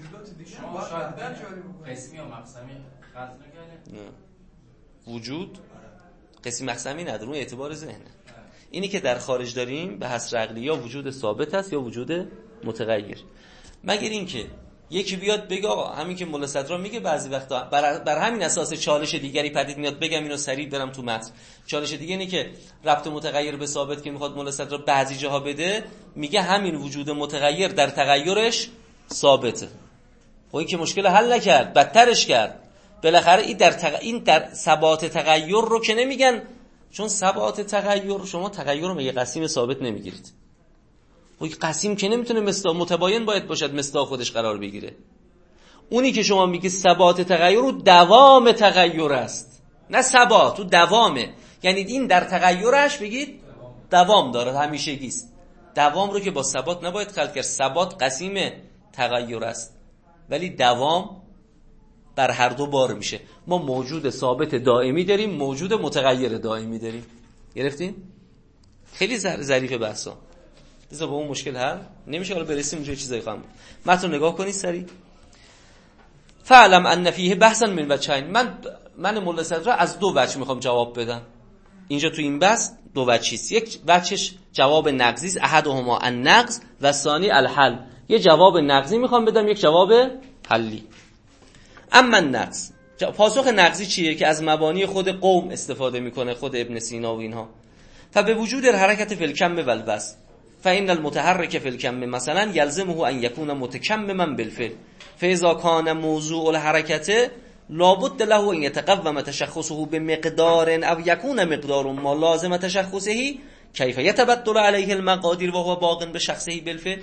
Speaker 2: و مقسمی خلط نکنه.
Speaker 1: وجود قسمی مقسمی نداره، اون اعتبار ذهنه. اینی که در خارج داریم به حصر عقلی یا وجود ثابت است یا وجود متغیر. مگر اینکه یکی بیاد بگه آقا همین که مولا صدرا میگه بعضی وقتا بر, بر همین اساس چالش دیگری پدید میاد، بگم اینو سریع برم تو متن. چالش دیگه اینه که ربط متغیر به ثابت که میخواد مولا صدرا بعضی جاها بده، میگه همین وجود متغیر در تغیرش ثابته. خب این که مشکل حل نکرد، بدترش کرد. بالاخره این در تغ... این در ثبات تغییر رو که نمیگن، چون ثبات تغییر شما تغییر رو به قسیم ثابت نمیگیرید. خب قسیم که نمیتونه مصداق متباین باید باشد مصداق خودش قرار بگیره. اونی که شما میگی ثبات تغییر رو دوام تغییر است، نه ثبات تو دوامه. یعنی این در تغییرش بگید دوام داره، همیشگی است. دوام رو که با ثبات نباید خلط کرد. ثبات قسیم تغییر است ولی دوام بر هر دو بار میشه. ما موجود ثابت دائمی داریم، موجود متغیر دائمی داریم. گرفتین؟ خیلی ظریف بحثا. بذار با اون مشکل حل نمیشه. حالا برسیم اونجا چیزای خواهم. متن نگاه کنید سریع. فعلم ان فیه بحثا من وجهین. من من مولا صدرا از دو وجه میخوام جواب بدم. اینجا تو این بحث دو وجهی است. یک وجهش جواب نقضی است، احدهما النقض و ثانی الحل. یه جواب نقضی میخوام بدم، یک جواب حلی. اما النقض، پاسخ نقضی چیه؟ که از مبانی خود قوم استفاده میکنه، خود ابن سینا و اینها. فبه وجود الحرکت فی الکم و البسط فإن المتحرك في الكم مثلا يلزمه أن يكون متكمما بالفعل فإذا كان موضوع الحركة لابد له أن يتقوم تشخصه بمقدار أو يكون مقدار ما لازم تشخصه كيف يتبدل عليه المقادير وهو باق بشخصه بالفعل.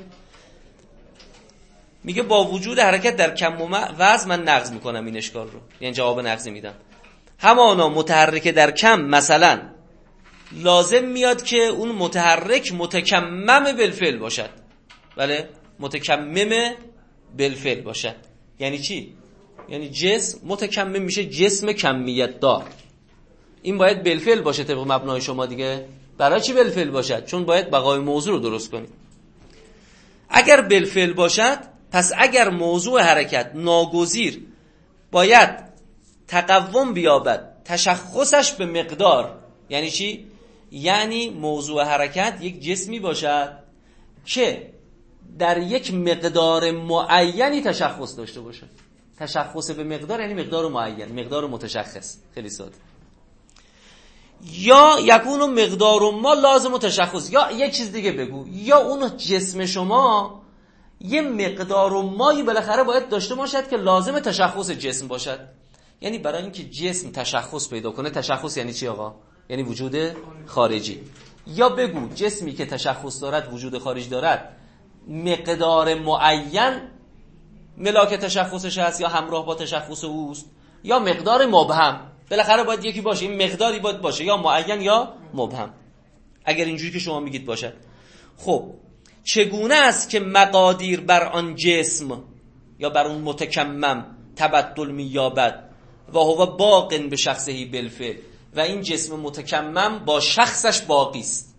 Speaker 1: میگه با وجود حرکت در کم و وزن من نقض میکنم این اشکال رو، یعنی جواب نقضی میدم. همانا متحرک در کم مثلا لازم میاد که اون متحرک متکمم بالفعل باشد. بله متکمم بالفعل باشد. یعنی چی؟ یعنی جسم متکمم میشه جسم کمیت دار. این باید بالفعل باشه طبق مبنای شما دیگه. برای چی بالفعل باشد؟ چون باید بقای موضوع رو درست کنید. اگر بالفعل باشد پس اگر موضوع حرکت ناگزیر باید تقوم بیابد، تشخصش به مقدار، یعنی چی؟ یعنی موضوع حرکت یک جسمی باشد که در یک مقدار معینی تشخص داشته باشه. تشخص به مقدار یعنی مقدار معین، مقدار متشخص. خیلی ساده. یا یکون مقدار ما لازم تشخص، یا یک چیز دیگه بگو، یا اون جسم شما یه مقدار مایی بالاخره باید داشته باشد که لازم تشخص جسم باشد. یعنی برای اینکه جسم تشخص پیدا کنه، تشخص یعنی چی آقا؟ یعنی وجود خارجی. یا بگو جسمی که تشخص دارد، وجود خارجی دارد، مقدار معین ملاک تشخصش هست یا همراه با تشخص اوست، یا مقدار مبهم. بالاخره باید یکی باشه، این مقداری باید باشه، یا معین یا مبهم. اگر اینجوری که شما میگید باشد. خب چگونه است که مقادیر بر آن جسم یا بر اون متکمم تبدل می‌یابد و هو باق به شخصه بالفعل، و این جسم متکمم با شخصش باقی است؟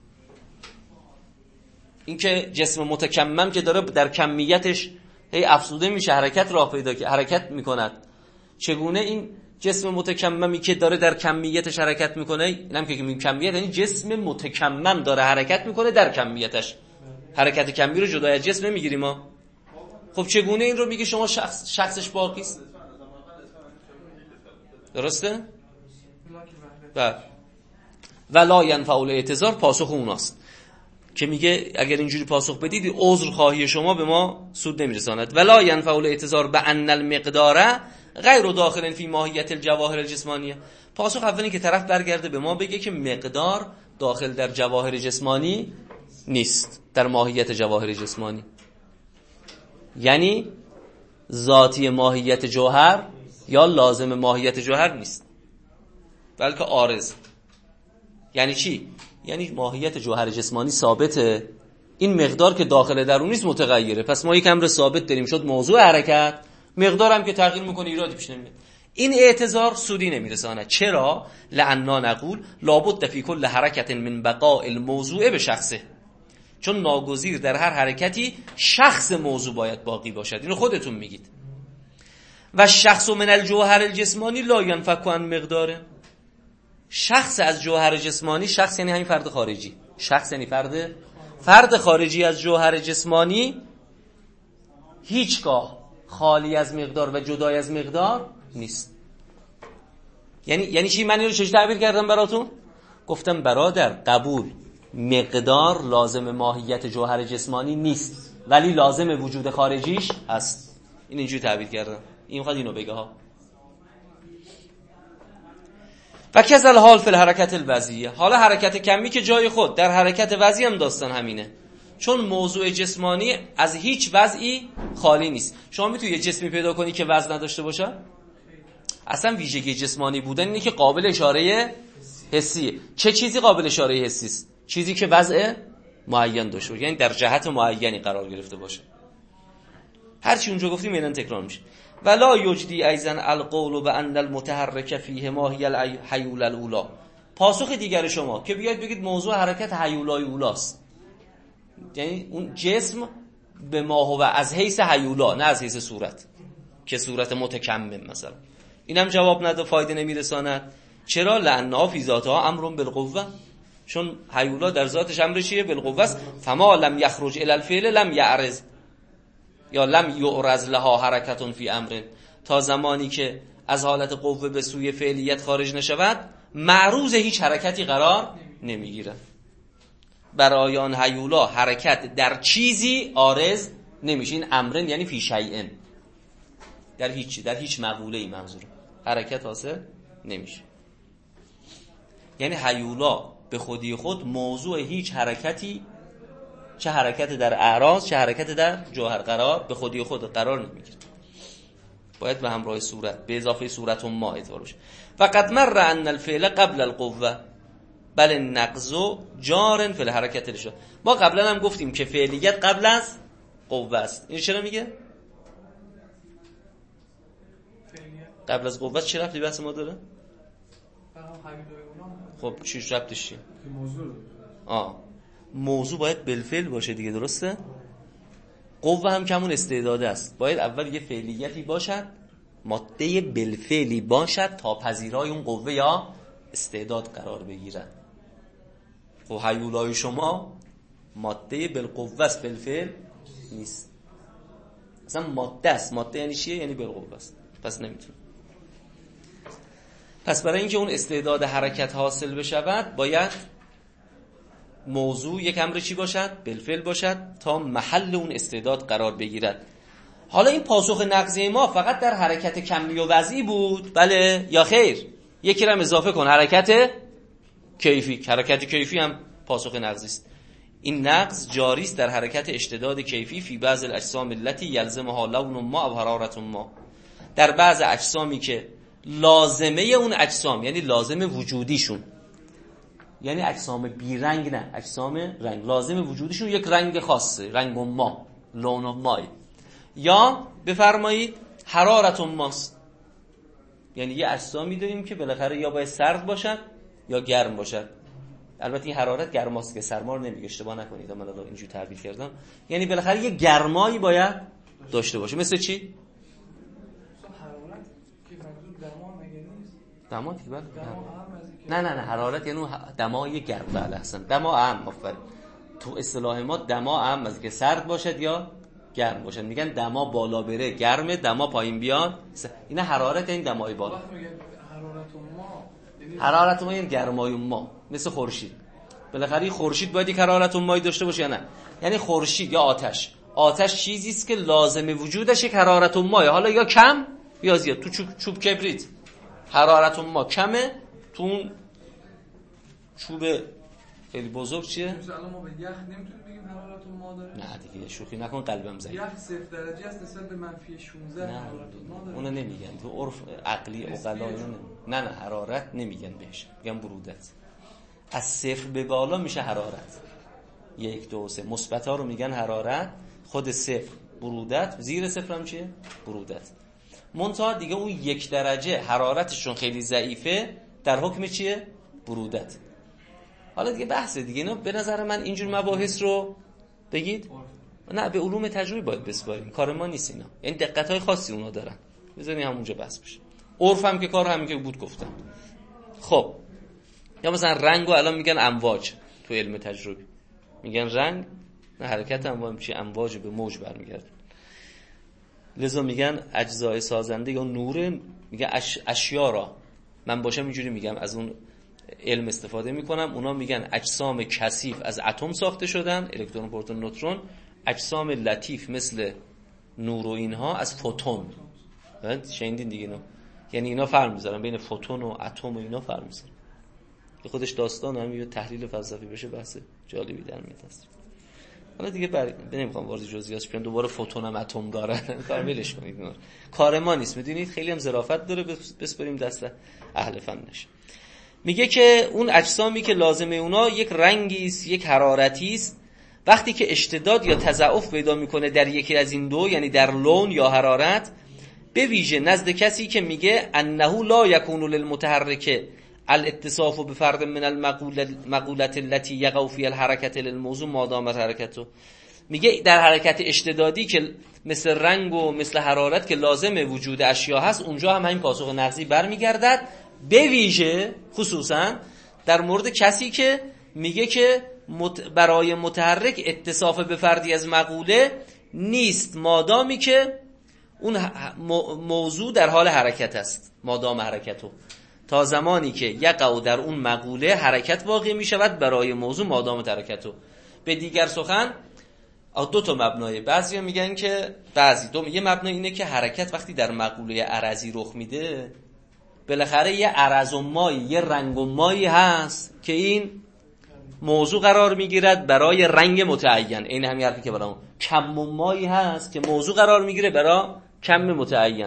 Speaker 1: این که جسم متکمم که داره در کمیتش هی افزوده میشه، حرکت راه پیدا که حرکت میکند، چگونه این جسم متکممی که داره در کمیتش حرکت میکنه، اینم که میگیم کمیت یعنی جسم متکمم داره حرکت میکنه در کمیتش، حرکت کمی رو جدا از جسم نمیگیریم ما. خب چگونه این رو میگه شما شخص شخصش باقی است؟ درسته؟ بله. ولا ینفع الاعتذار پاسخ اوناست که میگه اگر اینجوری پاسخ بدید عذر خواهی شما به ما سود نمیرساند. ولا ینفع الاعتذار بان المقدار غیر داخل فی ماهیت الجواهر الجسمانیه. پاسخ اولی که طرف برگرده به ما بگه که مقدار داخل در جواهر جسمانی نیست، در ماهیت جواهر جسمانی، یعنی ذاتی ماهیت جوهر یا لازم ماهیت جوهر نیست، بلکه عارض. یعنی چی؟ یعنی ماهیت جوهر جسمانی ثابته، این مقدار که داخل درون نیست متغیره. پس ما یک امر ثابت داریم، شد موضوع حرکت، مقدار هم که تغییر میکنه ایرادی پیش نمیاد. این اعتذار سودی نمیرسانه. چرا؟ لعنا نقول لابد فی کل حرکت من بقاء الموضوع به شخصه، چون ناگزیر در هر حرکتی شخص موضوع باید باقی باشد. اینو خودتون میگید. و شخص من الجوهر الجسمانی لا ينفك عن مقداره. شخص از جوهر جسمانی، شخص یعنی همین فرد خارجی، شخص یعنی فرد فرد خارجی از جوهر جسمانی هیچگاه خالی از مقدار و جدای از مقدار نیست. یعنی یعنی چی؟ من اینو چجوری تعبیر کردم براتون؟ گفتم برادر قبول، مقدار لازم ماهیت جوهر جسمانی نیست ولی لازم وجود خارجیش هست. این اینجوری تعبیر کردم. این میخواد اینو بگه ها. و کذل حال فی الحرکت الوضعیه. حالا حرکت کمی که جای خود، در حرکت وضعی هم داستان همینه، چون موضوع جسمانی از هیچ وضعی خالی نیست. شما میتونی یه جسمی پیدا کنی که وضع نداشته باشه؟ اصلا ویژگی جسمانی بودن اینه که قابل اشاره حسیه. چه چیزی قابل اشاره حسی است؟ چیزی که وضع معین داشته باشه، یعنی در جهت معینی قرار گرفته باشه. هر چی اونجا گفتیم اینن تکرار میشه. ولا یجدی ایزن القول بان المتحرک فیه ما هی الحیول الاولا. پاسخ دیگر شما که بیاید بگید موضوع حرکت حیولای اولاست، یعنی اون جسم به ما هو از حیث حیولا نه از حیث صورت، که صورت متکمم مثلا، اینم جواب نده، فایده نمیرساند. چرا؟ لأنها فی ذاتها امر بالقوه، چون حیولا در ذاتش امر چیه؟ بالقوه است. فما لم یخرج الی الفعل لم یعرض یا لم یعرض لها حرکت فی امر. تا زمانی که از حالت قوه به سوی فعلیت خارج نشود معروض هیچ حرکتی قرار نمیگیره. برای آن حیولا حرکت در چیزی عارض نمیشه. این امرن یعنی فی شیئن، در هیچ در هیچ مقوله‌ای منظوره حرکت حاصل نمیشه. یعنی حیولا به خودی خود موضوع هیچ حرکتی، چه حرکت در اعراض چه حرکت در جوهر قرار به خودی خود قرار نمیگیره، باید به همراه صورت به اضافه صورت و ما اعتبار بشه. فقط مر ان الفعل قبل القوه بل النقض جار فی الحرکت الشا. ما قبلا هم گفتیم که فعلیت قبل از قوه است. این چرا میگه قبل از قوه؟ چه ربطی بحث ما داره؟ خب چیش ربطش چیه؟ موضوع آه موضوع باید بالفعل باشه دیگه، درسته؟ قوه هم که همون استعداده است. باید اول یه فعلیتی باشد، ماده بالفعلی باشد تا پذیرای اون قوه یا استعداد قرار بگیرد. خب هیولای شما ماده بالقوه است، بالفعل نیست. اصلا ماده است. ماده یعنی چیه؟ یعنی بالقوه است. پس نمیتونه. پس برای اینکه اون استعداد حرکت حاصل بشود باید موضوع یک امر چی باشد؟ بالفعل باشد تا محل اون استعداد قرار بگیرد. حالا این پاسخ نقضی ما فقط در حرکت کمی و وضعی بود، بله یا خیر؟ یکی رو هم اضافه کن، حرکت کیفی. حرکت کیفی هم پاسخ نقضی است. این نقض جاری است در حرکت اشتداد کیفی فی بعض الاجسام التي یلزمها لون ما او حرارت ما، در بعض اجسامی که لازمه اون اجسام یعنی لازم وجودیشون، یعنی اجسام بی رنگ نه، اجسام رنگ، لازم وجودیشون یک رنگ خاصه، رنگ ما، لون مای، یا بفرمایید حرارت ماست، یعنی یه اجسامی داریم که بالاخره یا باید سرد باشد یا گرم باشد. البته این حرارت گرماست که سرما رو نمیگه، اشتباه نکنید من الان اینجوری تعبیر کردم. یعنی بالاخره یه گرمایی باید داشته باشه. مثل چی؟
Speaker 3: حرارت که منظور دما مگه نیست؟
Speaker 1: دما دیگه بله.
Speaker 3: دما
Speaker 1: نه نه نه حرارت یعنی دمای گرم. بله احسن. دما اهم. آفرین. تو اصطلاح ما دما اهم از که سرد باشد یا گرم باشد. میگن دما بالا بره گرمه، دما پایین بیاد. اینا حرارت این دمای بالا.
Speaker 3: حرارت ما
Speaker 1: حرارت ما یعنی گرمای ما، مثل خورشید. بالاخره خورشید باید یک حرارت مایی داشته باشه یا نه؟ یعنی خورشید یا آتش، آتش چیزی است که لازم وجودش یک حرارت مایه، حالا یا کم یا زیاد. تو چوب, چوب کبریت حرارت ما کمه، تو اون چوب خیلی بزرگ چیه؟
Speaker 3: مثلا ما به یخ نمیتونیم بگیم حرارت ما داره؟
Speaker 1: نه دیگه شوخی نکن، قلبم زنگ.
Speaker 3: یخ صفر درجه است نسبت به منفی شانزده
Speaker 1: نه
Speaker 3: حرارت ما داره.
Speaker 1: اونو نمیگن تو عرف عقلی عقلا اینو نه نه حرارت نمیگن بهش، میگن برودت. از صفر به بالا میشه حرارت. یک دو سه مثبت ها رو میگن حرارت، خود صفر برودت، زیر صفر هم چیه؟ برودت. منتها دیگه اون یک درجه حرارتشون خیلی ضعیفه، در حکم چیه؟ برودت. حالا دیگه بحثه دیگه، اینا به نظر من اینجور مباحث رو بگید نه به علوم تجربی باید بسپاریم، کار ما نیست اینا. یعنی دقت‌های خاصی اونا دارن، بذارین همونجا بس بشه. عرف هم که کار همین که بود گفتم. خب یا مثلا رنگو الان میگن امواج، تو علم تجربی میگن رنگ نه حرکت امواج چی، امواج به موج برمیگرده. لذا میگن اجزای سازنده یا نور، میگن اش... اشیا را من باشم اینجوری میگم، از اون علم استفاده میکنم. اونا میگن اجسام کثیف از اتم ساخته شدن، الکترون، پروتون، نوترون. اجسام لطیف مثل نور و اینها از فوتون. شنیدین دیگه اینو؟ یعنی اینا فرق میذارن بین فوتون و اتم و اینا فرق میذارن. که خودش داستان هم یه تحلیل فلسفی بشه، بحث جالبی در میاد است. حالا دیگه بر نمیخوام وارد جزئیات بشم، دوباره فوتون هم اتم دارن، کار ولش کنید. کار ما نیست، میدونید خیلی هم ظرافت داره، بسپاریم دست اهل فن نشه. میگه که اون اجسامی که لازمه اونا یک رنگی است، یک حرارتی است، وقتی که اشتداد یا تضاعف پیدا میکنه در یکی از این دو، یعنی در لون یا حرارت، به ویژه نزد کسی که میگه انه لا یکون للمتحرک الاتصاف بفرد من المقولة التي یقع فی الحرکت للموضوع ما دامت حرکته. میگه در حرکت اشتدادی که مثل رنگ و مثل حرارت که لازم وجود اشیا هست، اونجا هم همین پاسخ نقضی برمیگردد، به ویژه خصوصا در مورد کسی که میگه که برای متحرک اتصاف به فردی از مقوله نیست مادامی که اون موضوع در حال حرکت است، مادام حرکتو، تا زمانی که یقع در اون مقوله حرکت واقع می شود برای موضوع مادام حرکتو. به دیگر سخن دو تا مبنای، بعضیا میگن که بعضی دو یه مبنا اینه که حرکت وقتی در مقوله عرضی رخ میده، بالاخره یه عرض و مایی، یه رنگ و مایی هست که این موضوع قرار میگیرد برای رنگ متعین. این همین حرفی که برام کم و مایی هست که موضوع قرار میگیره برای کم متعین.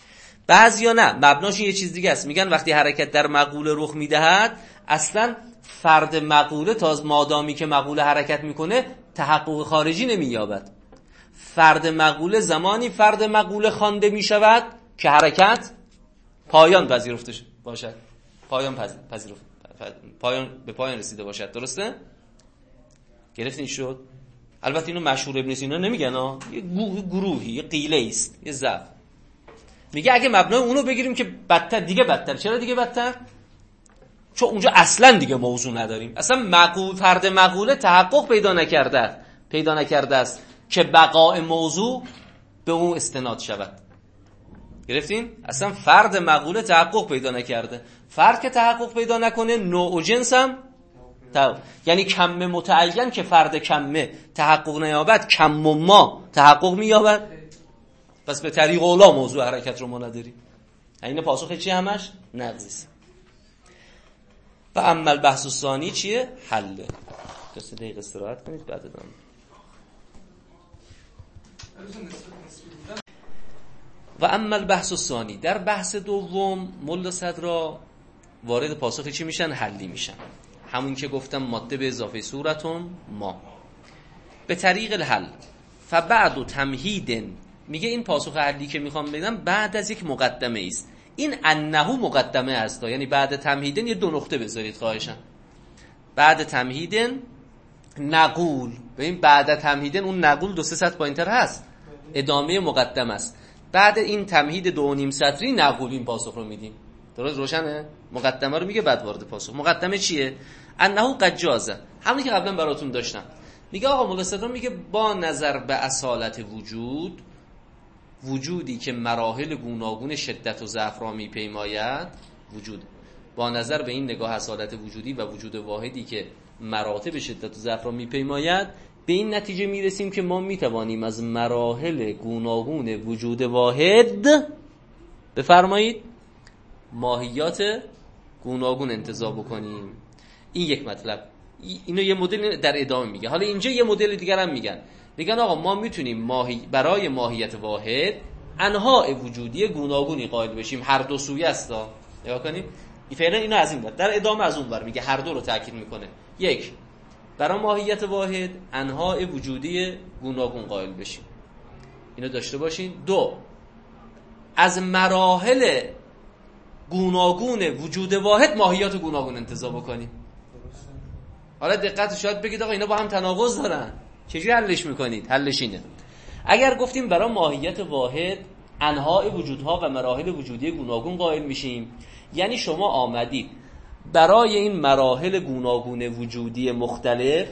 Speaker 1: بعضیا نه، مبناش یه چیز دیگه است، میگن وقتی حرکت در مقوله رخ میدهد، اصلا فرد مقوله تا مادامی که مقوله حرکت میکنه تحقق خارجی نمییابد. فرد مقوله زمانی فرد مقوله خوانده میشود که حرکت پایان پذیرفته باشد، پایان پذیرفته، پایان به پایان رسیده باشد. درسته؟ گرفتین شد؟ البته اینو مشهور ابن سینا نمیگن ها، یه گروهی، یه قیله است، یه ضعف. میگه اگه مبنای اونو بگیریم که بدتر، دیگه بدتر. چرا دیگه بدتر؟ چون اونجا اصلا دیگه موضوع نداریم، اصلا مقول فرد مقوله تحقق پیدا نکرده پیدا نکرده است که بقاء موضوع به اون استناد شود. گرفتین؟ اصلا فرد مقوله تحقق پیدا نکرده. فرد که تحقق پیدا نکنه، نوع و جنس هم تحقق. یعنی کم متعین که فرد کمه تحقق نیابد، کم و ما تحقق مییابد. پس به طریق اولا موضوع حرکت رو ما نداریم. این پاسخ چی همش؟ نقضیست. و اما البحث الثانی چیه؟ حله. دو سه دقیقه استراحت کنید بعد ادامه. و اما البحث الثانی، در بحث دوم ملا صدرا وارد پاسخ چی میشن؟ حلی میشن. همون که گفتم ماده به اضافه صورتم ما به طریق الحل. فبعد تمهید، میگه این پاسخ حلی که میخوام بدم بعد از یک مقدمه است. این انه مقدمه است، یعنی بعد تمهیدن یه دو نقطه بذارید خواهشم. بعد تمهیدن نقول، ببین بعد تمهیدن اون نقول دو سه سطر پایینتر هست، ادامه مقدمه است. بعد این تمهید دو و نیم سطری نقول این پاسخ رو میدیم. درست روشنه؟ مقدمه رو میگه بعد وارد پاسخ. مقدمه چیه؟ انه قد جازه، همونی که قبلا براتون داشتم. میگه آقا مولا صدرا میگه با نظر به اصالت وجود، وجودی که مراحل گوناگون شدت و ضعف را میپیماید، وجود با نظر به این نگاه اصالت وجودی و وجود واحدی که مراتب شدت و ضعف را میپیماید، به این نتیجه میرسیم که ما میتوانیم از مراحل گوناگون وجود واحد، بفرمایید، ماهیات گوناگون انتزاع بکنیم. این یک مطلب. اینو یه مدل در ادامه میگه. حالا اینجا یه مدل دیگر هم میگن. میگن آقا ما میتونیم ماهی برای ماهیت واحد انواع وجودی گوناگونی قائل بشیم. هر دو سویه است. نگاه کنید. فعلا اینو از این ور، در ادامه از اون ور میگه، هر دو رو تاکید میکنه. یک، برای ماهیت واحد انواع وجودی گوناگون قائل بشیم. اینو داشته باشین. دو، از مراحل گوناگون وجود واحد ماهیت گوناگون انتزاع بکنیم. حالا دقت شاید بگید آقا اینا با هم تناقض دارن، چجوری حلش میکنید؟ حلش اینه: اگر گفتیم برای ماهیت واحد انواع وجودها و مراحل وجودی گوناگون قائل میشیم، یعنی شما آمدید برای این مراحل گوناگون وجودی مختلف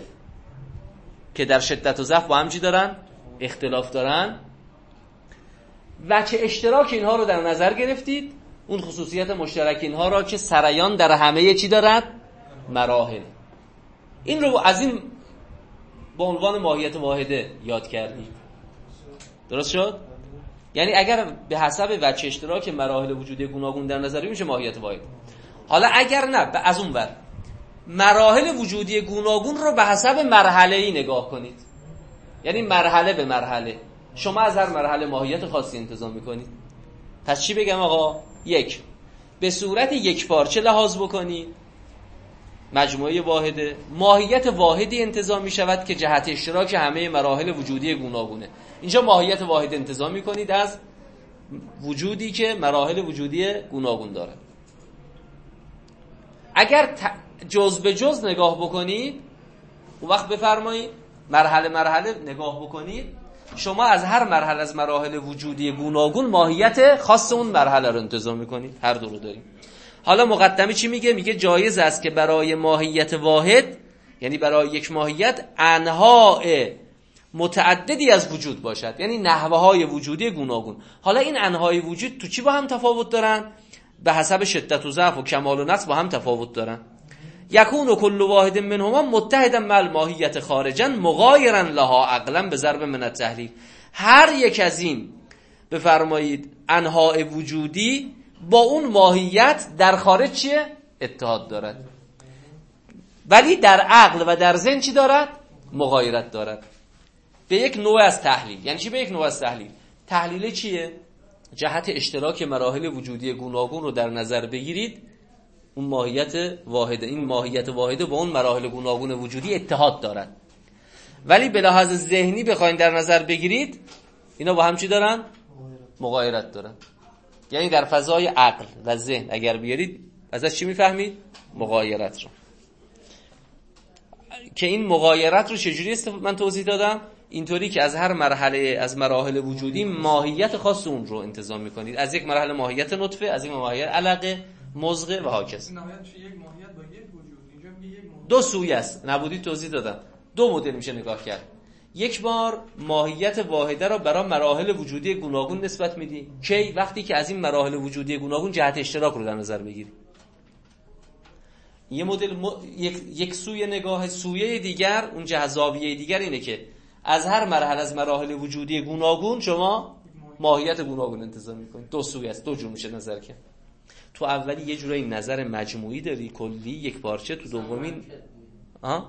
Speaker 1: که در شدت و ضعف با هم چی دارن؟ اختلاف دارن، و چه اشتراک اینها رو در نظر گرفتید، اون خصوصیت مشترک اینها را که سریان در همه چی دارد؟ مراحل. این رو از این با عنوان ماهیت واحده یاد کردید. درست شد؟ یعنی اگر به حسب وجه اشتراک مراحل وجودی گوناگون در نظر میشه ماهیت واحد. حالا اگر نه، از اون ور مراحل وجودی گوناگون رو به حسب مرحله‌ای نگاه کنید. یعنی مرحله به مرحله شما از هر مرحله ماهیت خاصی انتزاع میکنید. پس چی بگم آقا؟ یک، به صورت یک پارچه لحاظ بکنید، مجموعه واحده، ماهیت واحدی انتزاع می شود که جهت اشتراک همه مراحل وجودی گوناگونه. اینجا ماهیت واحد انتزاع می کنید از وجودی که مراحل وجودی گوناگون داره. اگر جز به جز نگاه بکنید، اون وقت بفرمایید مرحله مرحله نگاه بکنید، شما از هر مرحله از مراحل وجودی گوناگون ماهیت خاص اون مرحله رو انتزاع می کنید. هر دو رو داریم. حالا مقدمه چی میگه؟ میگه جایز است که برای ماهیت واحد، یعنی برای یک ماهیت، انواع متعددی از وجود باشد، یعنی نحوه های وجودی گوناگون. حالا این انواع وجود تو چی با هم تفاوت دارن؟ به حسب شدت و ضعف و کمال و نقص با هم تفاوت دارن. یکون کل واحد منهما متحدا مع الماهیت خارجا مغایرا لها عقلا به ضرب من التحلیل. هر یک از این بفرمایید انواع وجودی با اون ماهیت در خارج چیه؟ اتحاد دارد، ولی در عقل و در ذهن چی دارد؟ مغایرت دارد. به یک نوع از تحلیل. یعنی چی به یک نوع از تحلیل؟ تحلیل چیه؟ جهت اشتراک مراحل وجودی گوناگون رو در نظر بگیرید، اون ماهیت واحده، این ماهیت واحده با اون مراحل گوناگون وجودی اتحاد دارد، ولی به لحاظ ذهنی بخواید در نظر بگیرید اینا با هم چی دارن؟ مغایرت دارن. یعنی در فضای عقل و ذهن اگر بیارید ازش چی میفهمید؟ مغایرت رو. که این مغایرت رو چجوری استفاده من توضیح دادم، اینطوری که از هر مرحله از مراحل وجودی ماهیت خاص اون رو انتزاع میکنید. از یک مرحله ماهیت نطفه، از یک ماهیت علقه، مضغه و هاکس.
Speaker 3: نهایتش یک ماهیت با یک وجود. اینجا میگه یک ماهیت
Speaker 1: دو سویی است. نبودی توضیح دادم. دو مدل میشه نگاه کرد. یک بار ماهیت واحده را برای مراحل وجودی گوناگون نسبت میدی. کی؟ وقتی که از این مراحل وجودی گوناگون جهت اشتراک رو در نظر بگیری. یه مدل م... یک... یک سوی نگاه، سویه دیگر، اون جهت زاویه دیگر اینه که از هر مرحله از مراحل وجودی گوناگون شما ماهیت گوناگون انتزاع میکنید. دو سویه است، دو جور میشه نظر کرد. تو اولی یه جورایی نظر مجموعی داری، کلی، یک پارچه. تو دومین ها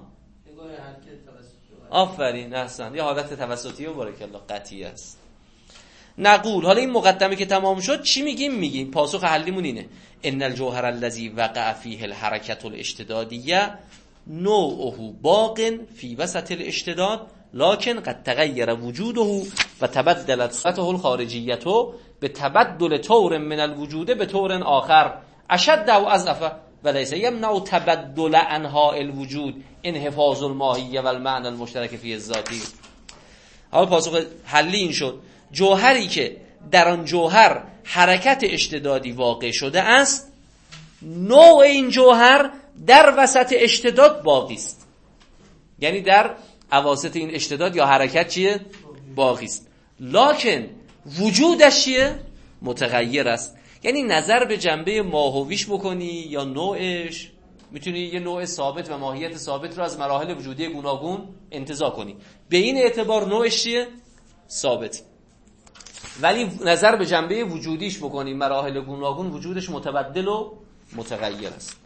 Speaker 1: آفرین، احسن، یه حالت توسطی و بارک الله قطعی است. نقول، حالا این مقدمه که تمام شد چی میگیم؟ میگیم پاسخ حلیمون اینه: ان الجوهر الذی وقع فیه الحرکت الاشتدادیه نوعه باق فی وسط الاشتداد لكن قد تغیر وجوده و تبدلت صورته الخارجیه به تبدل طور من الوجود به طور آخر اشد و اضعف وليس يمنع تبدل انواع الوجود انحفاظ الماهیه و المعنى المشترک فی الذاتی. حالا پاسخ حلی این شد: جوهری که در آن جوهر حرکت اشتدادی واقع شده است، نوع این جوهر در وسط اشتداد باقی است. یعنی در اواسط این اشتداد یا حرکت چیه؟ باقی است. لکن وجودش چیه؟ متغیر است. یعنی نظر به جنبه ماهویش بکنی یا نوعش، میتونی یه نوع ثابت و ماهیت ثابت رو از مراحل وجودی گوناگون انتزاع کنی. به این اعتبار نوعش چیه؟ ثابت. ولی نظر به جنبه وجودیش بکنی، مراحل گوناگون وجودش متبدل و متغیر است.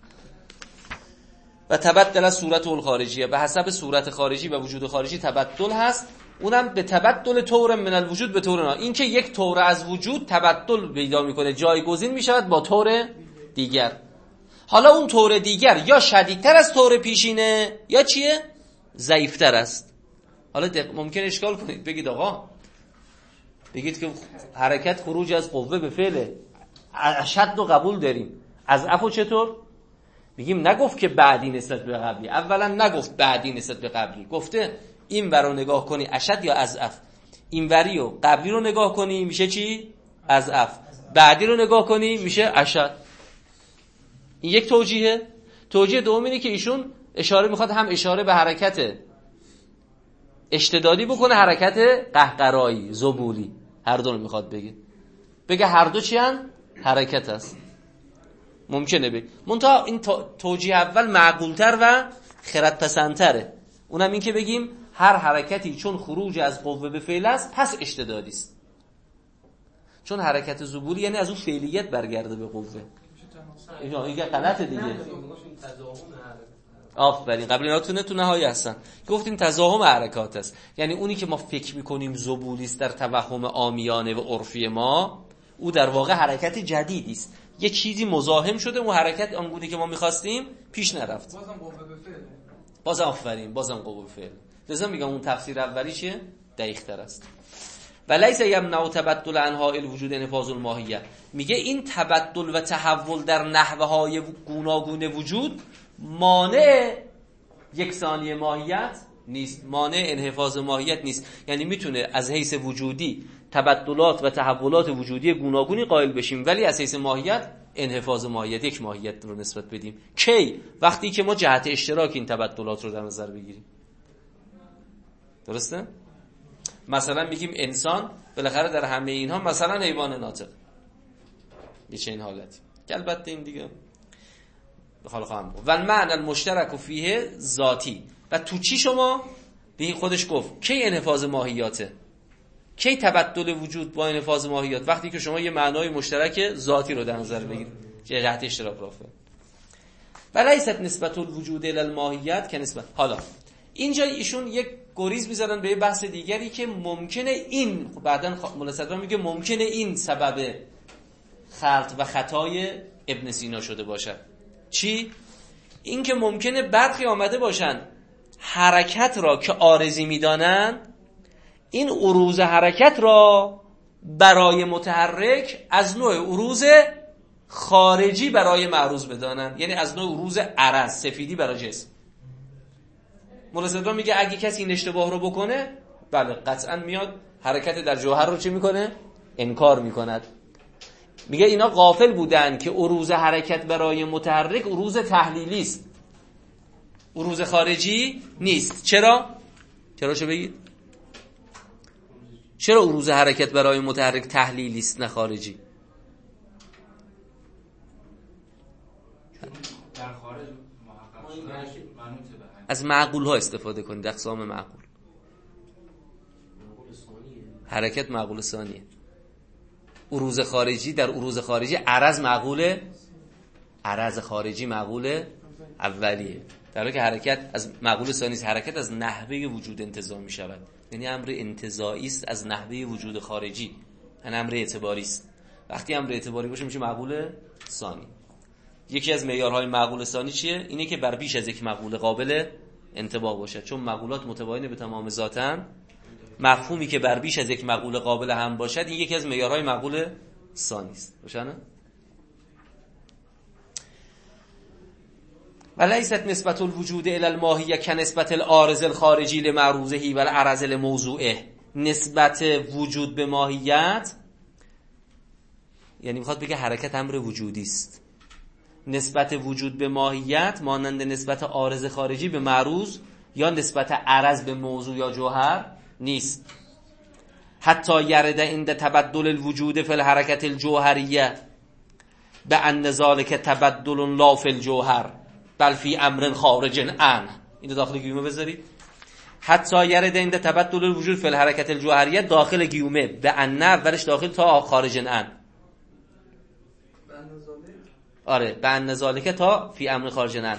Speaker 1: و تبدل از صورت الخارجیه، به حسب صورت خارجی و وجود خارجی تبدل هست، اونم به تبدل طور من الوجود به طور نا. این که یک طور از وجود تبدل پیدا میکنه، جایگزین میشود با طور دیگر. حالا اون طور دیگر یا شدیدتر از طور پیشینه یا چیه؟ ضعیفتر است. حالا ممکن اشکال کنید، بگید آقا، بگید که حرکت خروج از قوه به فعله، اشد و قبول داریم، از افو چطور؟ میگیم نگفت که بعدی نسبت به قبلی. اولا نگفت بعدی نسبت به قبلی، گفته این ور رو نگاه کنی اشد یا اضعف، این وری و قبلی رو نگاه کنی میشه چی؟ اضعف، بعدی رو نگاه کنی میشه اشد. این یک توجیهه. توجیه دوم اینه که ایشون اشاره میخواد هم اشاره به حرکت اشتدادی بکنه، حرکت قهقرایی زبولی، هر دو رو میخواد بگه. بگه هر دو چی هن؟ حرکت است. ممکنه بگه منتها این توجیه اول معقولتر و خردپسندتره. اونم این که بگیم هر حرکتی چون خروج از قوه به فعل است پس اشتدادی است. چون حرکت زبولی یعنی از اون فعلیت برگرده به قوه. این غلطه دیگه. آفرین، قبل ایناتونه تو نهایی هستن گفتیم تزاحم حرکات است. یعنی اونی که ما فکر میکنیم زبولی است در توهم عامیانه و عرفی ما، او در واقع حرکت جدیدی است. یه چیزی مزاحم شده، اون حرکت آنگونه که ما میخواستیم پیش نرفت.
Speaker 3: بازم قوه به فعل.
Speaker 1: بازم آفرین، بازم قوه به فعل. لذا میگم اون تفسیر اولی چیه؟ دقیق‌تر است. ولیس یمنع تبدل انواع الوجود انحفاظ الماهیه. میگه این تبدل و تحول در نحوه‌های گوناگون وجود مانع یکسانی ماهیت نیست، مانع انحفاظ ماهیت نیست. یعنی میتونه از حیث وجودی تبدلات و تحولات وجودی گوناگونی قائل بشیم، ولی از حیث ماهیت انحفاظ ماهیت، یک ماهیت رو نسبت بدیم. کی؟ وقتی که ما جهت اشتراک این تبدلات رو در نظر بگیریم. درسته؟ مثلا میگیم انسان بالاخره در همه اینها مثلا حیوان ناطق، به چه این حالتی که البته این دیگه بخوال خواهم بود. و المعنى المشترک فیه ذاتی. و تو چی شما؟ به خودش گفت کی انحفاظ ماهیاته، کی تبدل وجود با انحفاظ ماهیات؟ وقتی که شما یه معنای مشترک ذاتی رو در نظر بگیرید، جهت اشتراک رافع. ولیست نسبت الوجود الی الماهیت که نسبت. حالا اینجا ایشون یک گریز می‌زنن به یه بحث دیگری که ممکنه این بعداً مولا صدرا میگه ممکنه این سبب خلط و خطای ابن سینا شده باشه. چی؟ این که ممکنه برخی آمده باشن حرکت را که عارضی میدانن، این عروض حرکت را برای متحرک از نوع عروض خارجی برای معروض بدانن، یعنی از نوع عروض عرض سفیدی برای جسم. مولا صدرا میگه اگه کسی این اشتباه رو بکنه بله قطعا میاد حرکت در جوهر رو چی میکنه؟ انکار میکند. میگه اینا غافل بودن که عروض حرکت برای متحرک عروض تحلیلی است، عروض خارجی نیست. چرا؟ چرا چه بگید؟ چرا عروض حرکت برای متحرک تحلیلی است نه خارجی؟
Speaker 2: در خارج محقق شده منوط به
Speaker 1: از معقول ها استفاده کنید، اقسام معقول. حرکت معقول ثانیه. عروض خارجی در عروض خارجی عرض معقوله، عرض خارجی معقوله اولیه، در حالی که حرکت از معقول ثانی است. حرکت از نحوه وجود انتزاع می شود، یعنی امر انتزاعی است از نحوه وجود خارجی، یعنی امر اعتباری است. وقتی امر اعتباری باشه میشه معقول ثانی. یکی از معیارهای معقول ثانی چیه؟ اینه که بر بیش از یک معقول قابل انطباق باشد، چون معقولات متباینه به تمام ذاتن. مفهومی که بر بیش از یک معقول قابل هم باشد این یکی از معیارهای معقول ثانی است. روشنه؟ ولیست نسبت الوجود الی الماهیه کنسبت العارض الخارجی لمعروضه و العرض لموضوعه. نسبت وجود به ماهیت یعنی میخواد بگه حرکت امر وجودی است. نسبت وجود به ماهیت مانند نسبت عارض خارجی به معروض یا نسبت عرض به موضوع یا جوهر نیست. حتی یرد عند تبدل الوجود فی الحرکت الجوهریه به ان ذلک تبدل لا فی الجوهر بل فی امر خارج عنه. اینو داخل گیومه بذارید. حتی یرد عند تبدل الوجود فی الحرکت الجوهریه داخل گیومه به ان اولش داخل تا خارج عنه. آره به ان ذلک تا فی امر خارج عنه.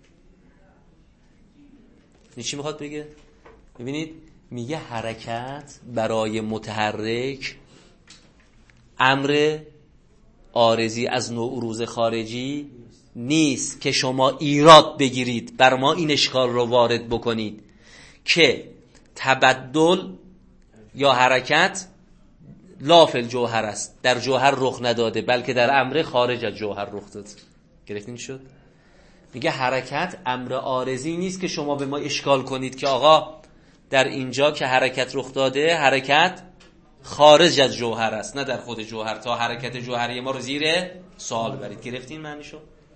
Speaker 1: این چی میخواد بگه؟ ببینید میگه حرکت برای متحرک امر عارضی از نوع عروض خارجی نیست که شما ایراد بگیرید بر ما این اشکال رو وارد بکنید که تبدل یا حرکت لا فی الجوهر است، در جوهر رخ نداده بلکه در امر خارج از جوهر رخ داده. گرفتین شد؟ میگه حرکت امر عارضی نیست که شما به ما اشکال کنید که آقا در اینجا که حرکت رخ داده حرکت خارج از جوهر است نه در خود جوهر، تا حرکت جوهری ما رو زیر سوال برید. گرفتین معنیشو؟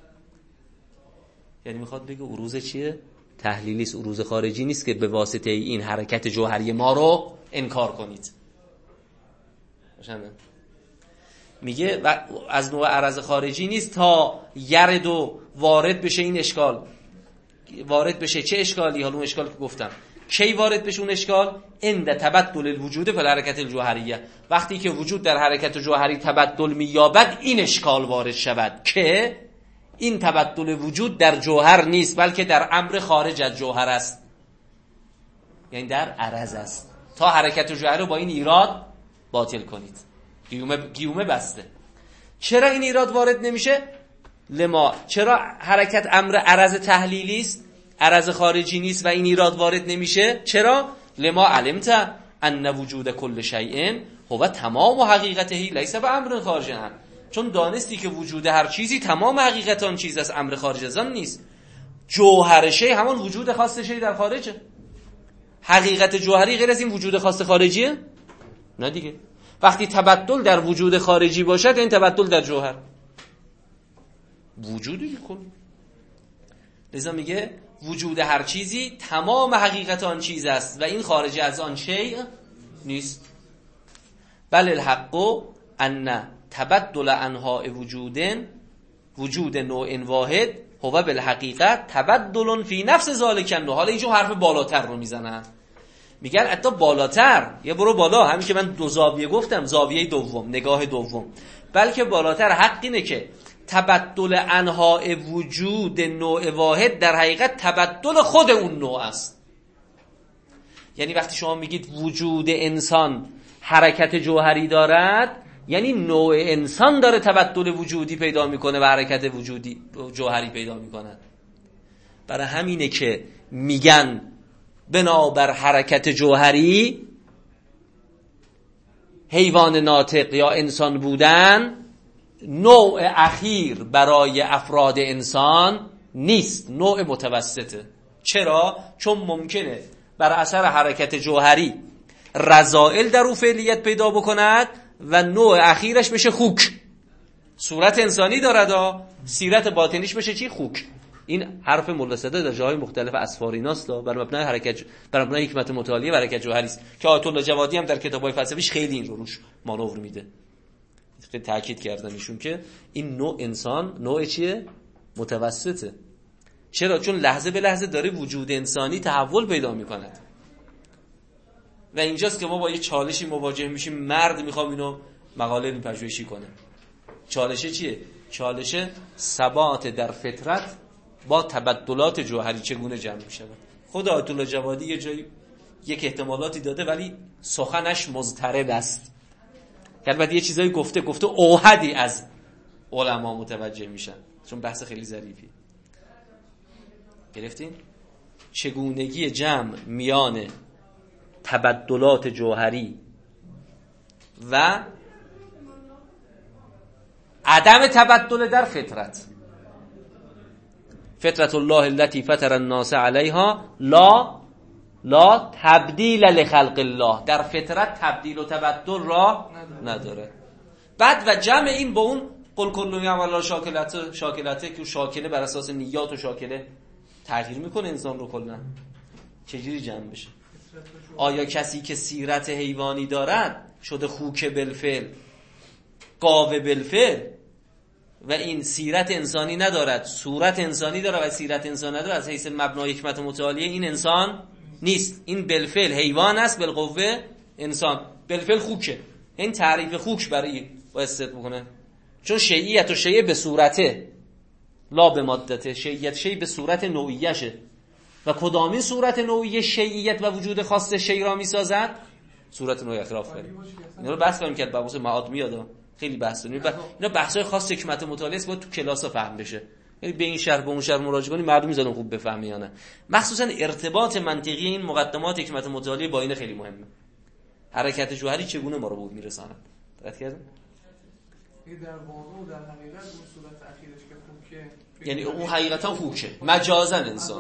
Speaker 1: یعنی میخواد بگه عروض چیه؟ تحلیلی است، عروض خارجی نیست که به واسطه این حرکت جوهری ما رو انکار کنید. روشنه؟ میگه و از نوع عرض خارجی نیست تا یرد و وارد بشه این اشکال. وارد بشه چه اشکالی؟ حالا اون اشکال که گفتم کی وارد بشه اون اشکال؟ عند تبدل الوجود فی الحرکت الجوهریه. وقتی که وجود در حرکت جوهری تبدل مییابد این اشکال وارد شود که این تبدل وجود در جوهر نیست بلکه در امر خارج از جوهر است، یعنی در عرض است. تا حرکت جوهر رو با این ایراد باطل کنید. گیومه, گیومه بسته. چرا این ایراد وارد نمیشه؟ لما چرا حرکت امر عرض تحلیلی است، عرض خارجی نیست و این ایراد وارد نمیشه؟ چرا؟ لما علمت ان وجود کل شیء هو تمام حقیقته لیس به امر خارج عنه. چون دانستی که وجود هر چیزی تمام حقیقت آن چیز است، امر خارج از آن نیست. جوهر شی همان وجود خاص شی در خارجه. حقیقت جوهری غیر از این وجود خاص خارجیه؟ نه دیگه. وقتی تبدل در وجود خارجی باشد این تبدل در جوهر وجودی کن. لذا میگه وجود هر چیزی تمام حقیقت آن چیز است و این خارج از آن شیء نیست. بل الحق ان تبدل انواع وجود وجود نوع واحد هو بالحقیقت تبدل فی نفس ذالک النوع. حالا اینجا حرف بالاتر رو میزنن، میگن حتی بالاتر، یه برو بالا، همین که من دو زاویه گفتم، زاویه دوم، نگاه دوم، بلکه بالاتر حق اینه که تبدل انواع وجود نوع واحد در حقیقت تبدل خود اون نوع است. یعنی وقتی شما میگید وجود انسان حرکت جوهری دارد، یعنی نوع انسان داره تبدل وجودی پیدا میکنه و حرکت وجودی جوهری پیدا میکنه. برای همینه که میگن بنابر حرکت جوهری حیوان ناطق یا انسان بودن نوع اخیر برای افراد انسان نیست، نوع متوسطه. چرا؟ چون ممکنه بر اثر حرکت جوهری رذائل در او فعلیت پیدا بکند و نوع اخیرش بشه خوک. صورت انسانی دارد، سیرت باطنیش بشه چی؟ خوک. این حرف ملا صدرا در جاهای مختلف اسفاریناست، بر مبنای حرکت بر مبنای حکمت متعالیه و حرکت جوهری است که آیت الله جوادی هم در کتاب‌های فلسفیش خیلی این رو روش مانور میده. خیلی تاکید کردن ایشون که این نوع انسان نوع چیه؟ متوسطه. چرا؟ چون لحظه به لحظه داره وجود انسانی تحول پیدا میکند و اینجاست که ما با یه چالشی مواجه میشیم. مرد میخوام اینو مقاله علمی پژوهشی کنه. چالش چیه؟ چالش ثبات در فطرت با تبدلات جوهری چگونه جمع میشود. خود آیت الله جوادی یه جایی یک احتمالاتی داده ولی سخنش مضطرب است. البته یه چیزایی گفته گفته اوحدی از علما متوجه میشن، چون بحث خیلی ظریفی. گرفتین؟ چگونگی جمع میان تبدلات جوهری و عدم تبدل در فطرت. فطرت الله التي فطر الناس علیها لا لا تبدیل لخلق الله. در فطرت تبدیل و تبدل را نداره. بعد و جمع این با اون قل کل یعمل شاکلته شاکلته که شاکله بر اساس نیات و شاکله تغییر میکنه انسان رو کلا. چجوری جمع بشه؟ آیا کسی که سیرت حیوانی دارد شده خوک بالفعل گاو بالفعل و این سیرت انسانی ندارد، صورت انسانی داره و سیرت انسانی نداره، از حیث مبنای حکمت متعالیه این انسان نیست، این بالفعل حیوان است، بالقوه انسان، بالفعل خوکه. این تعریف خوک برای باید ست بکنه، چون شیعیت و شیعه به صورته لا به مادته، شیعیت شیع به صورت نوعیشه و کدامین صورت نوعی شیعیت و وجود خاص شیع را میسازد؟ صورت نوعی اخراف کنیم. اینا رو بحث کنیم که بابوس معاد میاد، خیلی بحث کنیم. اینا بحث‌های خاص حکمت مطالعه است، باید تو کلاسا فهم بشه. یعنی به این شرح به اون شرح مراجعه کنی مردم میذارن خوب بفهمی یا نه. مخصوصا ارتباط منطقی این مقدمات حکمت مطالعه با این خیلی مهمه. حرکت جوهری چگونه ما رو بود میرساند. دقت کردین؟
Speaker 3: در واقع و در حقیقت اون صورت اخیرش که خوکه،
Speaker 1: یعنی اون حقیقتا خوکه، مجازا انسان.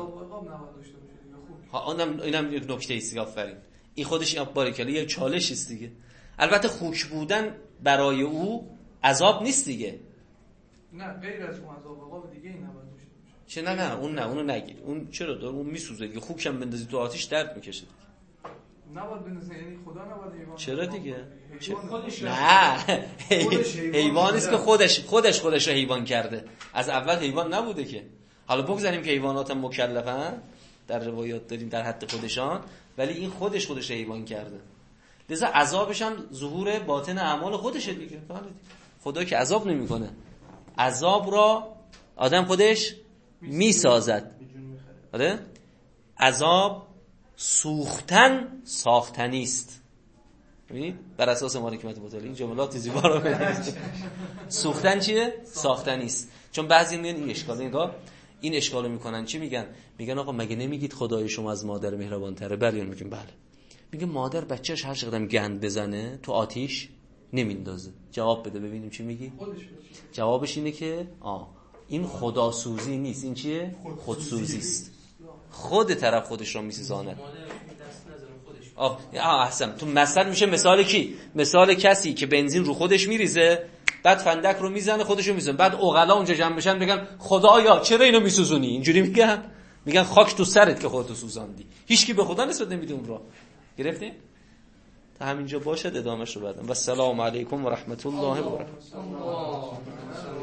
Speaker 1: ها اونم اینم یک نکته ایست. آفرین. این خودش این باریکلا یه چالشی است دیگه. البته خوک بودن برای او عذاب نیست دیگه.
Speaker 3: نه غیر از اون عذاب عقاب دیگه این نباید داشته باشه.
Speaker 1: چه نه نه اون نه اونو نگیر. اون چرا داره؟ اون میسوزه دیگه. خوکم بندازی تو آتش درد میکشه.
Speaker 3: نباید بندازی، یعنی خدا نباید حیوان.
Speaker 1: چرا دیگه؟
Speaker 3: خودش
Speaker 1: نه حیوان است که خودش خودش خودش رو حیوان کرده. از اول حیوان نبوده که. حالا بگذاریم که حیوانات هم مکلفن، در روایات داریم در حد خودشان، ولی این خودش خودش حیوان کرده. لذا عذابش هم ظهور باطن اعمال خودشه دیگه. خدا که عذاب نمیکنه، عذاب را آدم خودش میسازد. آره؟ عذاب سوختن ساختنی است. ببینید بر اساس ما حکمت مطالعه این جملات زیبا رو ببینید. سوختن چیه؟ ساختنی است. چون بعضی میگن این اشکال نگاه این اشکالو میکنن، چی میگن؟ میگن آقا مگه نمیگید خدای شما از مادر مهربان تره؟ بله. میگن بله. میگه مادر بچه‌ش هر چقدر گند بزنه تو آتیش نمیندازه. جواب بده ببینیم چی میگی؟ جوابش اینه که آ این خداسوزی نیست، این چیه؟ خودسوزی است. خود طرف خودش رو میسوزاند. آه احسن. تو مثل میشه مثال کی؟ مثال کسی که بنزین رو خودش میریزه، بعد فندک رو میزنه خودش رو میسوزونه، بعد عقلا اونجا جمع بشن بگن خدایا چرا اینو میسوزونی؟ اینجوری میگن، میگن خاک تو سرت که خودتو سوزاندی. هیچکی به خدا نسبت نمیده اون رو. گرفتین؟ تا همینجا باشد، ادامهش رو بعدم. و السلام علیکم و رحمت الله و برکاته.